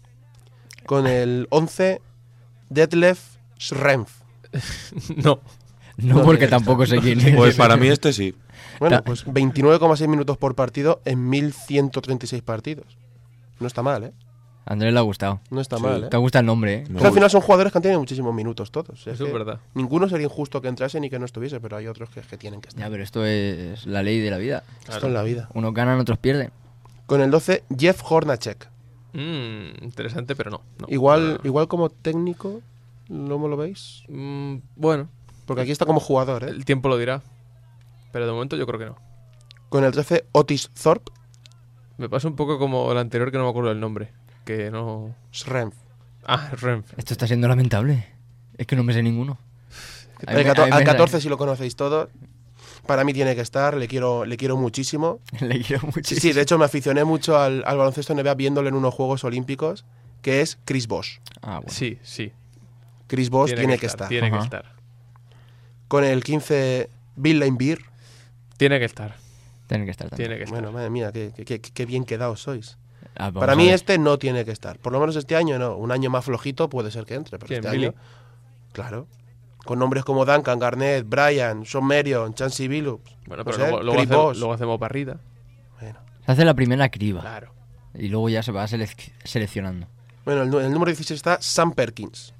Con el once, Detlef Schrempf. No. No, No porque tiene que tampoco sé quién es. Pues para mí este sí. Bueno, Ta- pues veintinueve coma seis minutos por partido en mil ciento treinta y seis partidos. No está mal, ¿eh? A Andrés le ha gustado. No está Sí. mal, ¿eh? Te gusta el nombre, ¿eh? Me Es que al gusta. final son jugadores que han tenido muchísimos minutos todos. Es Eso es que verdad. Ninguno sería injusto que entrase ni que no estuviese, pero hay otros que, que tienen que estar. Ya, pero esto es la ley de la vida. Esto en la vida. Unos ganan, otros pierden. Con el doce, Jeff Hornacek. Mm, interesante, pero no. no. Igual, No. igual como técnico, ¿no lo veis? Mm, bueno, Porque aquí está como jugador, ¿eh? el tiempo lo dirá. Pero de momento yo creo que no. Con el trece, Otis Thorpe. Me pasa un poco como el anterior que no me acuerdo del nombre. Que no. Schrempf. Ah, Renf. Esto está siendo lamentable. Es que no me sé ninguno. A mí Al me- cato- a mí me- al catorce, si lo conocéis todos. Para mí tiene que estar, le quiero, le quiero muchísimo. Le quiero Sí, muchísimo. sí, de hecho me aficioné mucho al, al baloncesto N B A viéndolo en unos Juegos Olímpicos, que es Chris Bosh. Ah, bueno. Sí, sí. Chris Bosh tiene, tiene que estar. Tiene Ajá. que estar. Con el quince, Bill Laimbeer. Tiene que estar. Tiene que estar también. Tiene que estar. Bueno, madre mía, qué, qué- qué- qué bien quedados sois. Ah, vamos Para a mí ver. este no tiene que estar. Por lo menos este año no. Un año más flojito puede ser que entre, pero ¿Quién, este Billy? año... Claro. Con nombres como Duncan, Garnett, Brian, Sean Marion, Chansey Billups. Bueno, no pero sé, luego, luego, Chris hacemos, Bosh. luego hacemos parrita. Bueno. Se hace la primera criba. Claro. Y luego ya se va selec- seleccionando. Bueno, el, nu- el número dieciséis está Sam Perkins.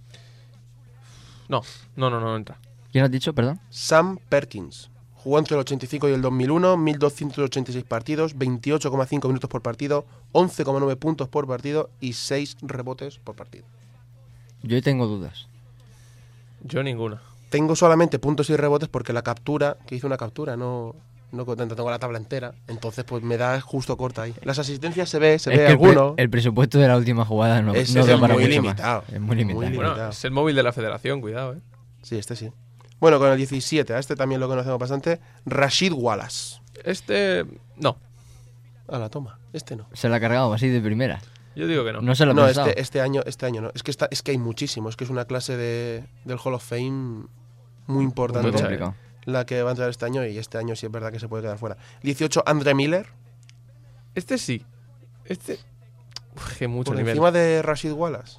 No, no, no, no entra. ¿Quién has dicho, perdón? Sam Perkins. Jugó entre el ochenta y cinco y el dos mil uno, mil doscientos ochenta y seis partidos, veintiocho coma cinco minutos por partido, once coma nueve puntos por partido y seis rebotes por partido. Yo ahí tengo dudas. Yo ninguna. Tengo solamente puntos y rebotes porque la captura, que hice una captura, no, no contento, tengo la tabla entera, entonces pues me da justo corta ahí. Las asistencias se ve, se Es ve que el, pre- alguno. el presupuesto de la última jugada no, Es- no es da para muy mucho limitado. más. Es muy limitado. Muy Bueno, limitado. es el móvil de la federación, cuidado, eh. Sí, este sí. Bueno, con el diecisiete, a este también lo conocemos bastante, Rashid Wallace. Este. No. A la toma, este no. Se la ha cargado así de primera. Yo digo que no. No se lo ha No, pensado. este, este año, este año no. Es que está, es que hay muchísimo. Es que es una clase de, del Hall of Fame muy importante. Muy Mucha, complicado. La que va a entrar este año y este año sí es verdad que se puede quedar fuera. dieciocho, Andre Miller. Este sí. Este. Uf, que mucho Por nivel. encima de Rashid Wallace.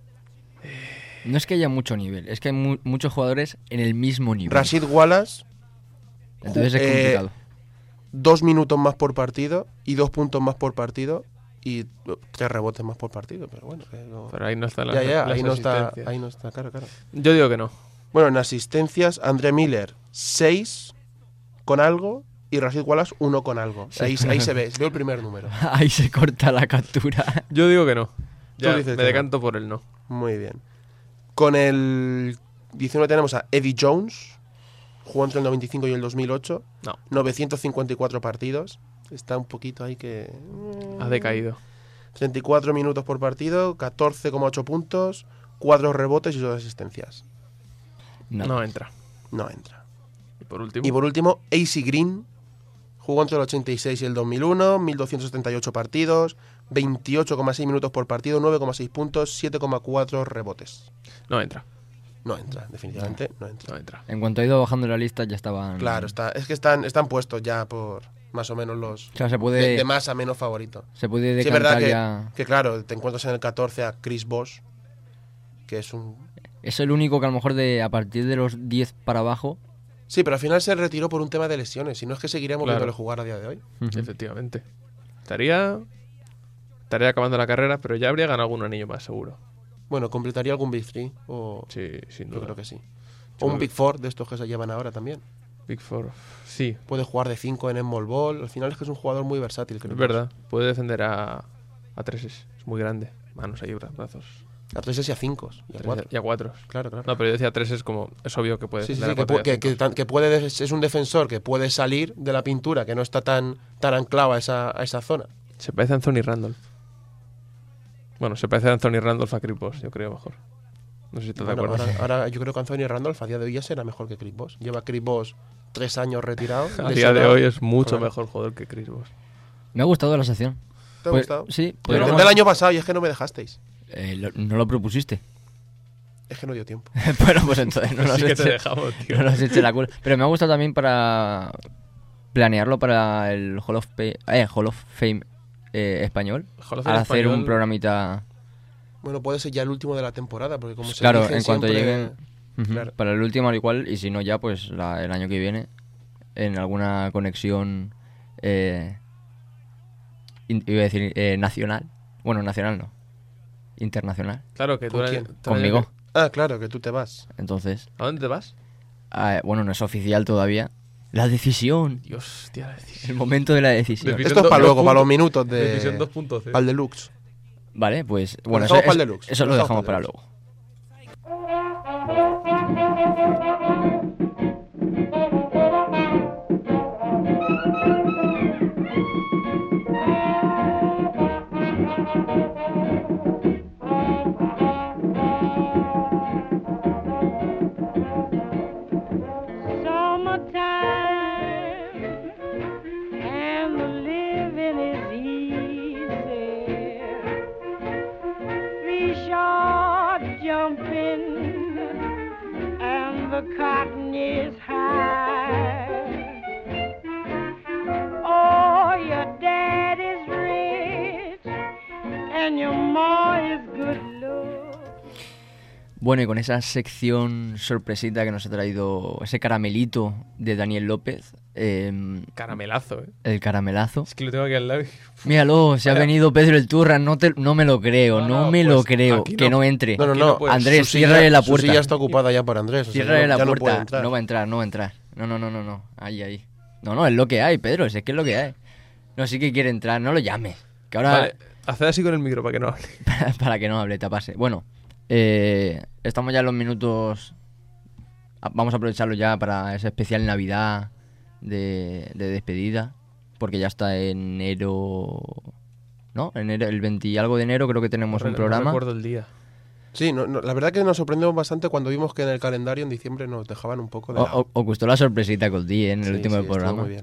No es que haya mucho nivel, es que hay mu- muchos jugadores en el mismo nivel. Rashid Wallace, Entonces es eh, complicado. dos minutos más por partido y dos puntos más por partido y uh, tres rebotes más por partido. Pero bueno, que no- Pero ahí no está la. ya, ya, las ahí no está, asistencias. ahí no está, claro, claro. Yo digo que no. Bueno, en asistencias, Andre Miller, seis con algo y Rashid Wallace, uno con algo. Sí. Ahí, ahí se ve, veo el primer número. Ahí se corta la captura. Yo digo que no. Ya dices me que decanto por el no. Muy bien. Con el diecinueve tenemos a Eddie Jones. Jugó entre el noventa y cinco y el dos mil ocho. No. novecientos cincuenta y cuatro partidos. Está un poquito ahí que... Ha decaído. treinta y cuatro minutos por partido, catorce coma ocho puntos, cuatro rebotes y dos asistencias. No. No entra. No entra. Y por último. Y por último, A C Green. Jugó entre el ochenta y seis y el dos mil uno, mil doscientos setenta y ocho partidos, veintiocho coma seis minutos por partido, nueve coma seis puntos, siete coma cuatro rebotes. No entra. No entra, definitivamente no entra. No entra. En cuanto ha ido bajando la lista ya estaban... Claro, está, es que están, están puestos ya por más o menos los O sea, se de, puede, de más a menos favorito. se puede Sí, es decantar verdad que, ya... que, claro, te encuentras en el catorce a Chris Bosh, que es un... Es el único que a lo mejor de a partir de los diez para abajo... Sí, pero al final se retiró por un tema de lesiones, si no es que seguiríamos Claro. viéndole jugar a día de hoy. Ujú. Efectivamente. Estaría. Estaría acabando la carrera, pero ya habría ganado algún anillo más, seguro. Bueno, completaría algún Big Three, o Sí, sin yo duda. creo que sí. Yo O creo un que- Big Four de estos que se llevan ahora también. Big Four. Sí, Puede jugar de cinco en Small Ball. Al final es que es un jugador muy versátil. Creo. es verdad. Puede defender a, a treses. Es muy grande. Manos ahí, bra- brazos. A tres y a cinco. Y a Tres cuatro. y a cuatro. Claro, claro. No, pero yo decía tres es como. Es obvio que puede Sí, sí, defender sí, a que, cuatro pu- y a que, cinco. que tan- que puede, es un defensor que puede salir de la pintura, que no está tan, tan anclado a esa, a esa zona. Se parece a Anthony Randolph. Bueno, se parece a Anthony Randolph a Chris Bosh, yo creo mejor. No sé si estás Bueno, de acuerdo. ahora, ahora yo creo que Anthony Randolph a día de hoy ya será mejor que Chris Bosh. Lleva Chris Bosh tres años retirado. A día de lesionado. hoy es mucho Claro. mejor jugador que Chris Bosh. Me ha gustado la sección. ¿Te ha Pues, gustado? Sí. Lo podríamos- intenté el año pasado y es que no me dejasteis. Eh, lo- no lo propusiste. Es que no dio tiempo. Bueno, pues entonces no lo has sí que te hecho. dejamos, tío. No nos eche la culpa. Pero me ha gustado también para planearlo para el Hall of, Pay- eh, Hall of Fame eh, español. Hall of Fame Al hacer español, un programita. Bueno, puede ser ya el último de la temporada, porque como se Claro, eligen en cuanto siempre- lleguen. Ujú, Claro. Para el último al igual. Y si no, ya pues la- el año que viene. En alguna conexión. Eh, in- iba a decir eh, nacional. Bueno, nacional no. Internacional. Claro que tú ¿Con eres- quién? tú eres- Conmigo. Ah, claro, que tú te vas. Entonces. ¿A dónde te vas? ah, bueno, no es oficial todavía. La decisión. Dios, tía, la decisión. El momento de la decisión. Decisión Esto es do- para dos luego, para puntos. los minutos de... Decisión dos punto cero. Para el deluxe. Vale, pues bueno, dejamos eso, para el es- deluxe, eso lo lo dejamos dejamos para para el luego. Summertime and the living is easy. Fish are jumping cotton is high. Oh, your dad is rich and your ma is good looking. Bueno, y con esa sección sorpresita que nos ha traído ese caramelito de Daniel López, eh, Caramelazo, ¿eh? el caramelazo. Es que lo tengo aquí al lado. y- Míralo, se ha Vaya. venido Pedro el Turra, no, te, no me lo creo, no, No, no, me pues lo creo, aquí que no. no entre. No, no, Aquí no. no puede. Andrés, Su silla- ciérrale la Su puerta. silla está ocupada ya por Andrés. O sea, Ciérrale ya no- la ya no puede puerta, entrar. no va a entrar, no va a entrar. No, no, no, no, no, ahí, ahí. No, no, es lo que hay, Pedro, si es que es lo que hay. No, sí que quiere entrar, no lo llames. Que ahora, Vale, haced así con el micro para que no hable. para, para que no hable, tapase. Bueno, eh, estamos ya en los minutos. a- Vamos a aprovecharlo ya para ese especial Navidad de, de despedida. Porque ya está enero. ¿No? Enero, el veinte y algo de enero creo que tenemos No un re- programa. No recuerdo el día. Sí, no, no, la verdad que nos sorprendió bastante cuando vimos que en el calendario en diciembre nos dejaban un poco de O- lado. o- Os gustó la sorpresita que os di, ¿eh? en el Sí, último sí, estuvo programa. muy bien.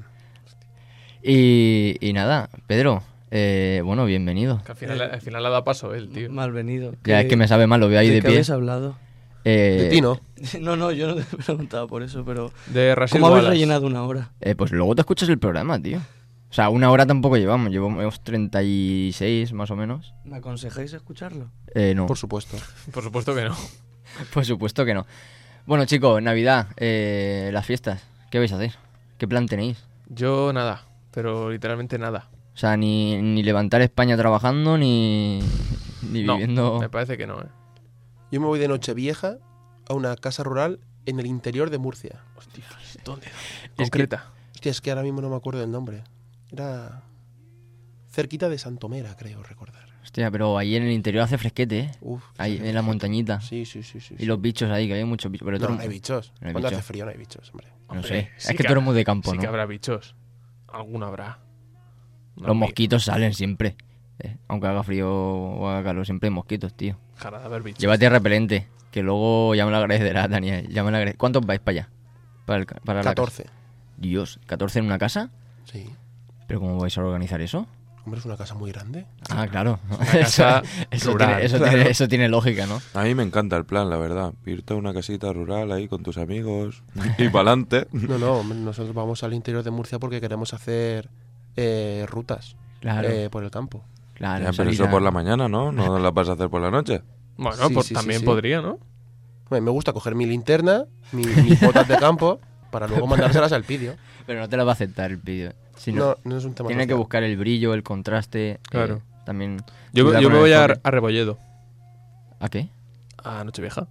Y, y nada, Pedro, eh, bueno, bienvenido. Que al final, al final le ha dado paso él, tío. Malvenido. Ya es que me sabe mal, lo veo ahí ¿De de qué pie. habéis hablado? Eh, De ti, ¿no? No, no, yo no te he preguntado por eso, pero... De Rasil ¿Cómo habéis Wallace. rellenado una hora? eh, pues luego te escuchas el programa, tío. O sea, una hora tampoco llevamos, llevamos treinta y seis más o menos. ¿Me aconsejáis escucharlo? Eh, no, Por supuesto. Por supuesto que no. por supuesto que no. Bueno, chicos, Navidad, eh, las fiestas, ¿qué vais a hacer? ¿Qué plan tenéis? Yo nada, pero literalmente nada. O sea, ni, ni levantar España trabajando, ni, ni No, viviendo... me parece que no, ¿eh? Yo me voy de Nochevieja a una casa rural en el interior de Murcia. Hostia, ¿dónde? que- Concreta. Hostia, es que ahora mismo no me acuerdo del nombre. Era cerquita de Santomera, creo recordar. Hostia, pero ahí en el interior hace fresquete, ¿eh? Uf, Ahí sí, en la sí. montañita. Sí, sí, sí, sí. Y los bichos ahí, que hay muchos bichos. Pero No, tú- no hay bichos. No hay Cuando bichos. hace frío no hay bichos, hombre. No Hombre, sé. sí es que que tú eres ha- muy de campo, Sí ¿no? que habrá bichos. Alguno habrá. No, Los mi- mosquitos salen siempre. eh, Aunque haga frío o haga calor, siempre hay mosquitos, tío. Dejará de haber bichos. Llévate repelente, que luego ya me lo agradecerás, Daniel. Ya me lo agrade- ¿Cuántos vais para allá? Para, el ca- para la catorce. casa. Dios, ¿catorce en una casa? Sí. ¿Pero cómo vais a organizar eso? Hombre, es una casa muy grande. Ah, claro. casa eso, rural, tiene, eso, claro. tiene, eso tiene lógica, ¿no? A mí me encanta el plan, la verdad. Irte a una casita rural ahí con tus amigos y para adelante. No, no, hombre, nosotros vamos al interior de Murcia porque queremos hacer eh, rutas Claro, eh, por el campo. claro. pero salir eso a- por la mañana, ¿no? No la vas a hacer por la noche. Bueno, Sí, pues sí, sí, también sí. podría, ¿no? Hombre, me gusta coger mi linterna, mi- mis botas de campo, para luego mandárselas al vídeo. Pero no te lo va a aceptar el vídeo. Si no, No, no es un tema tiene que social. buscar el brillo, el contraste. eh, Claro. también. Yo, cuidado yo con me el voy a, enfoque. a Rebolledo. ¿A qué? A Nochevieja.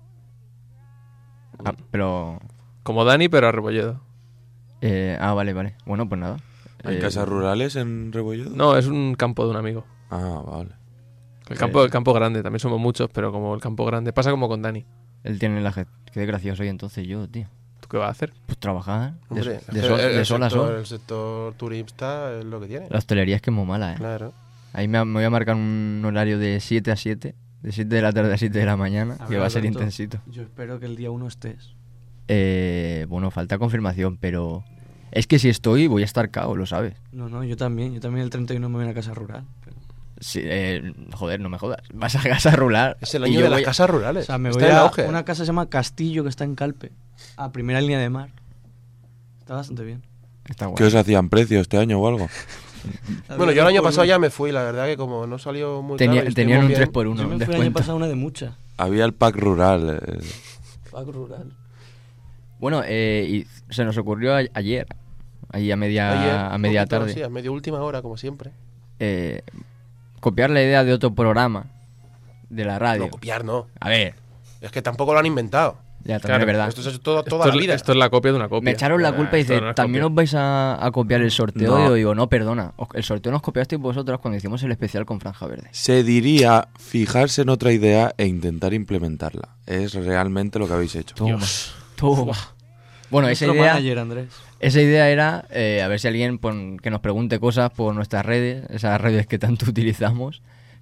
Ah, pero. Como Dani, pero a Rebolledo. eh, ah, vale, vale. Bueno, pues nada. ¿Hay Eh, casas rurales en Rebolledo? No, es un campo de un amigo. Ah, vale. El campo, el campo grande, también somos muchos, pero como el campo grande. Pasa como con Dani. Él tiene la. ge- Qué gracioso soy entonces yo, tío. ¿Tú qué vas a hacer? Pues trabajar. De, Hombre, de el- sol, el, de sol a sector, sol. el sector turista es lo que tiene. La hostelería es que es muy mala, ¿eh? Claro. Ahí me, me voy a marcar un horario de siete a siete. De siete de la tarde a siete de la mañana. A que ver, va a ser Alberto, intensito. Yo espero que el día uno estés. Eh, bueno, falta confirmación, pero. Es que si estoy, voy a estar cao, lo sabes. No, no, yo también. Yo también el treinta y uno me voy a casa rural. Pero- Sí, eh, joder, no me jodas. Vas a casa rural. Es el y año yo de las voy- casas O rurales. sea, me Está voy en a auge. una casa que se llama Castillo, que está en Calpe. A primera línea de mar. Está bastante bien. Está guay. ¿Qué os hacían precio este año o algo? Bueno, yo el año pasado ya me fui, la verdad que como no salió muy Tenía- caro y tenían estuvimos un bien, tres por uno Yo me fui el año descuento. pasado una de mucha. Había el pack rural. eh. Pack rural. Bueno, eh, y se nos ocurrió a- ayer, ahí a media, ayer, a media un poquito, tarde, sí, a media última hora, como siempre. eh, copiar la idea de otro programa de la radio. No, copiar no. A ver, Es que tampoco lo han inventado. ya también Claro, es verdad. Esto es toda, toda esto, la es- vida. esto es la copia de una copia. Me echaron la Ah, culpa y esto dice, no es ¿también copia. os vais a, a copiar el sorteo? No. Y yo digo, no, perdona, os- el sorteo nos copiasteis vosotros cuando hicimos el especial con Franja Verde. Se diría fijarse en otra idea e intentar implementarla. Es realmente lo que habéis hecho. Toma, toma. Bueno, esa Nuestro idea, manager, Andrés. esa idea era eh, a ver si alguien pon- que nos pregunte cosas por nuestras redes, esas redes que tanto utilizamos.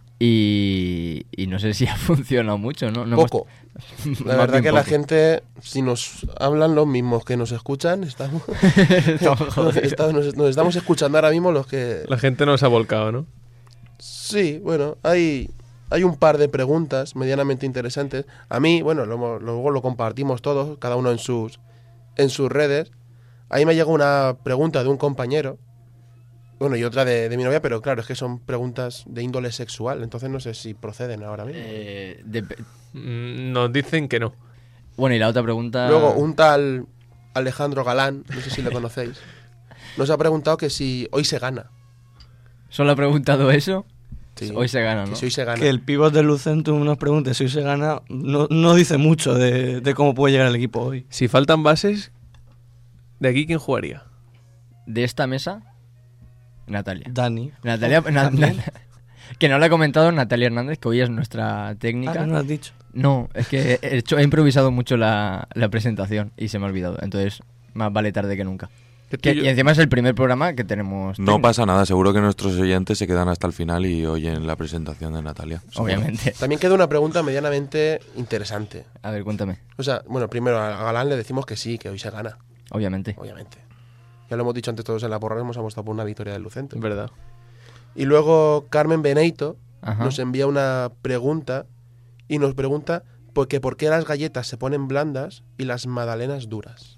Y, y no sé si ha funcionado mucho, ¿no? No hemos- Poco. Más La verdad bien que la poco. gente, si nos hablan los mismos que nos escuchan, estamos, Estamos jodidos. estamos- nos, nos estamos escuchando ahora mismo los que... La gente no se ha volcado, ¿no? Sí, bueno, hay, hay un par de preguntas medianamente interesantes. A mí, bueno, lo- luego lo compartimos todos, cada uno en sus, en sus redes. Ahí me llegó una pregunta de un compañero, bueno, y otra de, de mi novia, pero claro, es que son preguntas de índole sexual, entonces no sé si proceden ahora mismo. Eh, de- Mm, Nos dicen que no. bueno, y la otra pregunta... Luego, un tal Alejandro Galán, no sé si le conocéis, nos ha preguntado que si hoy se gana. ¿Solo ha preguntado eso? Sí, Hoy se gana, que ¿no? si hoy se gana. Que el pívot del Lucentum nos pregunte si hoy se gana, no, no dice mucho de, de cómo puede llegar el equipo hoy. Si faltan bases, ¿de aquí quién jugaría? De esta mesa, Natalia. Dani. Natalia... Na- También. na- que no la ha comentado Natalia Hernández, que hoy es nuestra técnica. Ah, no lo has dicho. No, es que he, hecho- he improvisado mucho la, la presentación y se me ha olvidado. Entonces, más vale tarde que nunca. Que tú Que- y yo- y encima es el primer programa que tenemos. No técnico, pasa nada, seguro que nuestros oyentes se quedan hasta el final y oyen la presentación de Natalia. Obviamente. También queda una pregunta medianamente interesante. A ver, cuéntame. O sea, bueno, primero a Galán le decimos que sí, que hoy se gana, Obviamente. obviamente. Ya lo hemos dicho antes todos en la porra, hemos apostado por una victoria del Lucente. Es verdad. Y luego Carmen Beneito Ajá. nos envía una pregunta y nos pregunta por qué, por qué las galletas se ponen blandas y las magdalenas duras.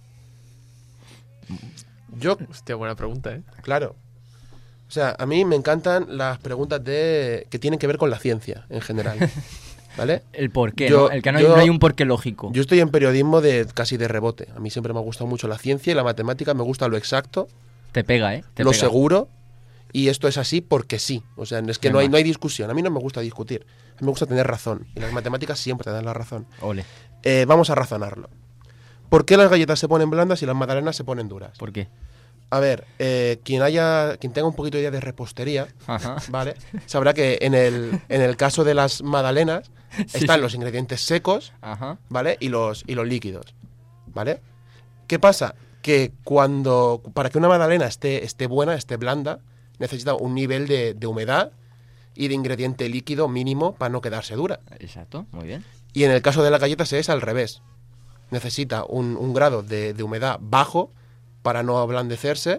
Yo, Hostia, buena pregunta, ¿eh? claro. O sea, a mí me encantan las preguntas de que tienen que ver con la ciencia en general. ¿Vale? El por qué, Yo- ¿no? El que no hay, yo- no hay un porqué lógico. Yo estoy en periodismo de casi de rebote. A mí siempre me ha gustado mucho la ciencia y la matemática, me gusta lo exacto, Te pega, ¿eh? Te lo pega. seguro, y esto es así porque sí. O sea, es que no Venga. hay, no hay discusión. A mí no me gusta discutir. A mí me gusta tener razón. Y las matemáticas siempre te dan la razón. Ole. Eh, vamos a razonarlo. ¿Por qué las galletas se ponen blandas y las magdalenas se ponen duras? ¿Por qué? A ver, eh, quien haya, quien tenga un poquito de idea de repostería, Ajá. ¿vale? Sabrá que en el, en el caso de las magdalenas Sí, están sí. los ingredientes secos, Ajá. ¿vale? Y los, y los líquidos, ¿vale? ¿Qué pasa? Que cuando, para que una magdalena esté, esté buena, esté blanda, necesita un nivel de, de humedad y de ingrediente líquido mínimo para no quedarse dura. Exacto, muy bien. Y en el caso de las galletas es al revés. Necesita un, un grado de, de humedad bajo para no ablandecerse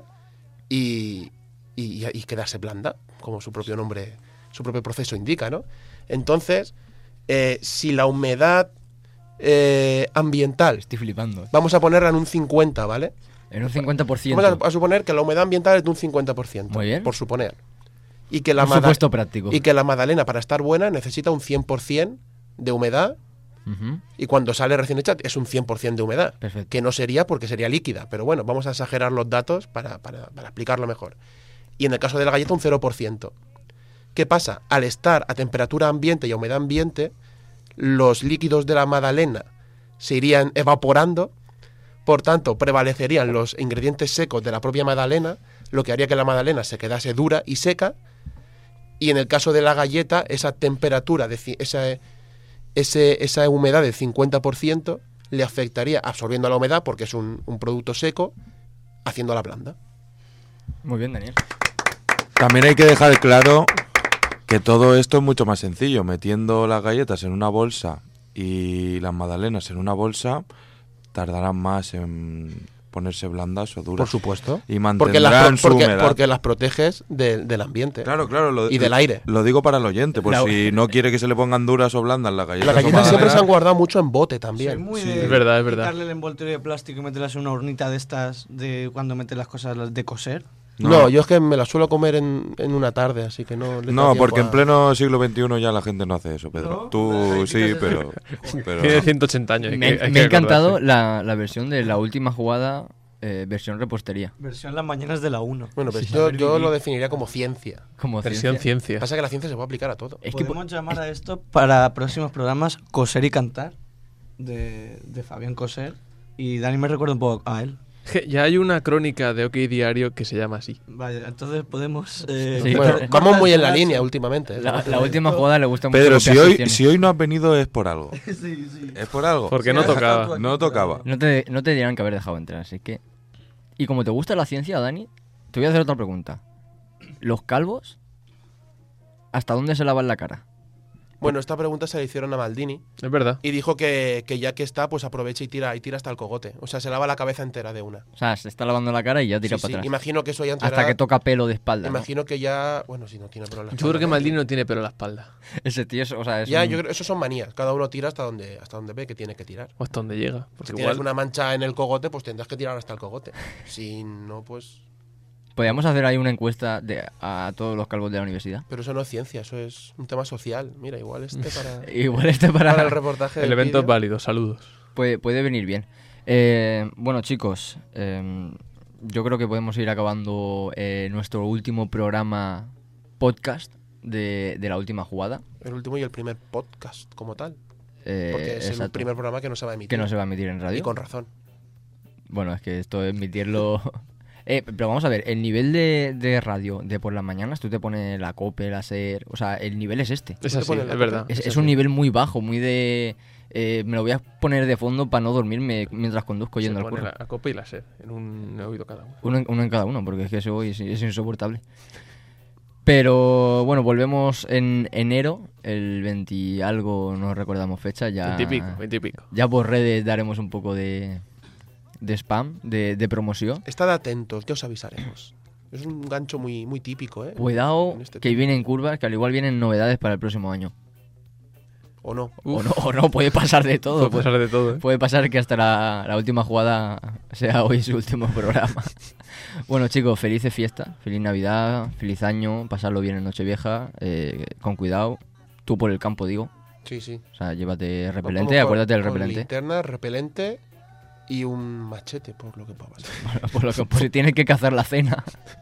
y, y, y quedarse blanda, como su propio nombre, su propio proceso indica, ¿no? Entonces, eh, si la humedad eh, ambiental, Estoy flipando. vamos a ponerla en un cincuenta, ¿vale? En un cincuenta por ciento. Vamos a, a suponer que la humedad ambiental es de un cincuenta por ciento. Muy bien. Por suponer. Y que la Un mada- supuesto práctico. y que la magdalena, para estar buena, necesita un cien por ciento de humedad. Ujú. Y cuando sale recién hecha es un cien por ciento de humedad. Perfecto. Que no sería porque sería líquida. Pero bueno, vamos a exagerar los datos para, para, para explicarlo mejor. Y en el caso de la galleta un cero por ciento. ¿Qué pasa? Al estar a temperatura ambiente y a humedad ambiente, los líquidos de la magdalena se irían evaporando. Por tanto, prevalecerían los ingredientes secos de la propia magdalena, lo que haría que la magdalena se quedase dura y seca. Y en el caso de la galleta, esa temperatura, de, ci- esa, ese, esa humedad del cincuenta por ciento le afectaría absorbiendo la humedad, porque es un, un producto seco, haciéndola blanda. Muy bien, Daniel. También hay que dejar claro que todo esto es mucho más sencillo. Metiendo las galletas en una bolsa y las magdalenas en una bolsa, tardarán más en ponerse blandas o duras. Por supuesto. Y Porque las, mantendrán pro- su porque, humedad. porque las proteges de- del ambiente. Claro, claro. Lo, Y del aire. Lo digo para el oyente, por La- si no quiere que se le pongan duras o blandas las galletas. Las o galletas siempre se han magdalenas. guardado mucho en bote también. Soy muy Sí. de Es verdad, es verdad. quitarle el envoltorio de plástico y meterlas en una hornita de estas de cuando metes las cosas las de coser. No. No. yo es que me la suelo comer en, en una tarde, así que no... le da No, tiempo porque a- en pleno siglo veintiuno ya la gente no hace eso, Pedro. ¿No? Tú Ahí sí, quitas pero... pero- Tiene ciento ochenta años. hay Me, que- hay me ha que encantado acordarse. la, la versión de la última jugada, eh, versión repostería. Versión las mañanas de la uno. Bueno, pues Sí, yo, saber yo vivir. lo definiría como ciencia. Como Versión ciencia. ciencia. Pasa que la ciencia se puede aplicar a todo. Es que Podemos llamar a esto para próximos programas Coser y Cantar de, de Fabián Coser. Y Dani me recuerda un poco a él. Je, Ya hay una crónica de OK Diario que se llama así. Vaya, entonces podemos... eh, Sí. Bueno, cortar- vamos muy en la cortar- línea últimamente. ¿eh? la, la última jugada le gusta mucho. Pedro, copiar si hoy, secciones. si hoy no has venido es por algo. Sí, sí. Es por algo. Porque Sí, no has estado tocaba. tú aquí, No tocaba. pero- No te, no te dirán que haber dejado entrar, así que... Y como te gusta la ciencia, Dani, te voy a hacer otra pregunta. ¿Los calvos hasta dónde se lavan la cara? Bueno, esta pregunta se la hicieron a Maldini. Es verdad. Y dijo que, que ya que está, pues aprovecha y tira y tira hasta el cogote. O sea, se lava la cabeza entera de una. O sea, se está lavando la cara y ya tira Sí, para sí, atrás. Imagino que eso ya entrará... Hasta que toca pelo de espalda, ¿no? Imagino que ya... Bueno, si no tiene pelo en la Yo espalda, creo que ¿no? Maldini no tiene pelo en la espalda. Ese tío, es- o sea, es Ya, un- yo creo eso son manías. Cada uno tira hasta donde, hasta donde ve que tiene que tirar. O hasta donde llega. Porque Si igual... tienes una mancha en el cogote, pues tendrás que tirar hasta el cogote. Si no, pues... Podríamos hacer ahí una encuesta de, a todos los calvos de la universidad. Pero eso no es ciencia, eso es un tema social. Mira, igual este para, Igual este para... para el reportaje El del evento es vídeo. válido. Saludos. Puede, puede venir bien. Eh, bueno, chicos, eh, yo creo que podemos ir acabando eh, nuestro último programa podcast de, de la última jugada. El último y el primer podcast como tal. Eh, Porque es el exacto, primer programa que no se va a emitir. que no se va a emitir en radio. Y con razón. Bueno, es que esto emitirlo... Eh, pero vamos a ver, el nivel de, de radio de por las mañanas, tú te pones la COPE, la SER... O sea, el nivel es este. Es te así, pones la es verdad. Es, Es es un así. nivel muy bajo, muy de... eh, me lo voy a poner de fondo para no dormirme mientras conduzco Se yendo al pone curro. la, la copa y la sed en un oído cada uno. Uno en, uno en cada uno, porque es que eso es, es insoportable. Pero bueno, volvemos en enero, el veinte y algo, no recordamos fecha, ya... Veintipico, veintipico. Ya por redes daremos un poco de, de spam, de, de promoción. Estad atentos, ya os avisaremos. Es un gancho muy, muy típico, ¿eh? Cuidado, En este que tema. vienen curvas, que al igual vienen novedades para el próximo año. ¿O no? O no, o no, puede pasar de todo. Puede pasar de todo, ¿eh? Puede pasar que hasta la, la última jugada sea hoy su último programa. Bueno, chicos, felices fiestas, feliz Navidad, feliz año, pasarlo bien en Nochevieja, eh, con cuidado. Tú por el campo, digo. Sí, sí. O sea, llévate Vamos repelente, con- acuérdate del con repelente. linterna, repelente y un machete, por lo que pueda pasar. Por lo que por si tienes que cazar la cena.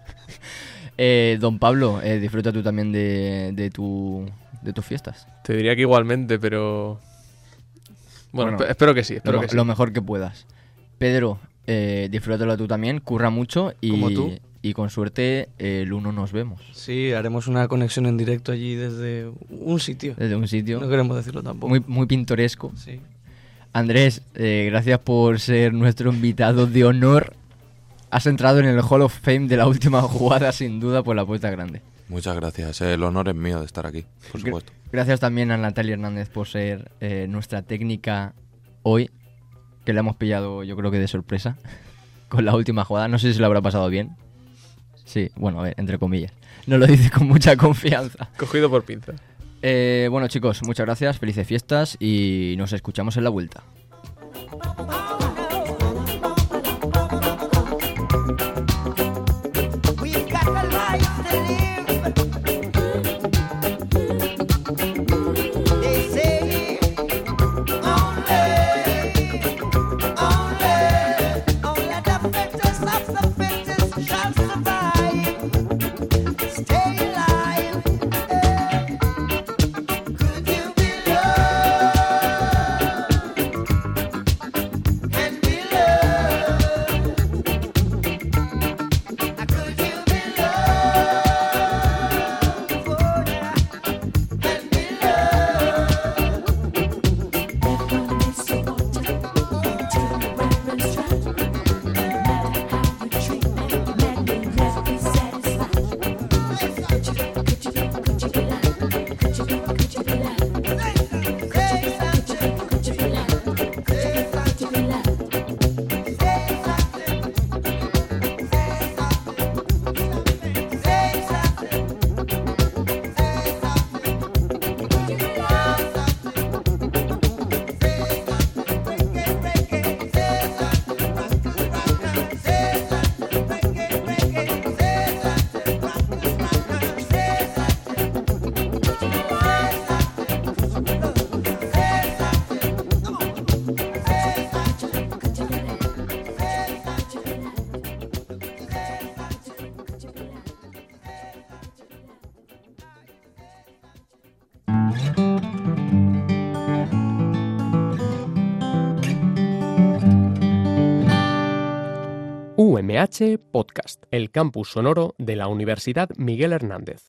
Eh, don Pablo, eh, disfruta tú también de, de, tu, de tus fiestas. Te diría que igualmente, pero... Bueno, Bueno, espe- espero que sí, espero Lo, que sí. lo mejor que puedas. Pedro, eh, disfrútalo tú también, curra mucho y, Como tú. y con suerte eh, el uno nos vemos. Sí, haremos una conexión en directo allí desde un sitio. Desde un sitio No queremos decirlo tampoco. muy, muy pintoresco. Sí. Andrés, eh, gracias por ser nuestro invitado de honor. Has entrado en el Hall of Fame de la última jugada, sin duda, por la apuesta grande. Muchas gracias. El honor es mío de estar aquí, por Gra- supuesto. Gracias también a Natalia Hernández por ser eh, nuestra técnica hoy, que la hemos pillado yo creo que de sorpresa con la última jugada. No sé si lo habrá pasado bien. Sí, bueno, a ver, entre comillas. No lo dice con mucha confianza. Cogido por pinza. Eh, bueno, chicos, muchas gracias, felices fiestas y nos escuchamos en la vuelta. We've got a life to live. They say only, only, only the fittest of the fittest shall survive. Stay alive. eh. Could you be loved and be loved? Could you be loved for that and be U M H Podcast, el campus sonoro de la Universidad Miguel Hernández.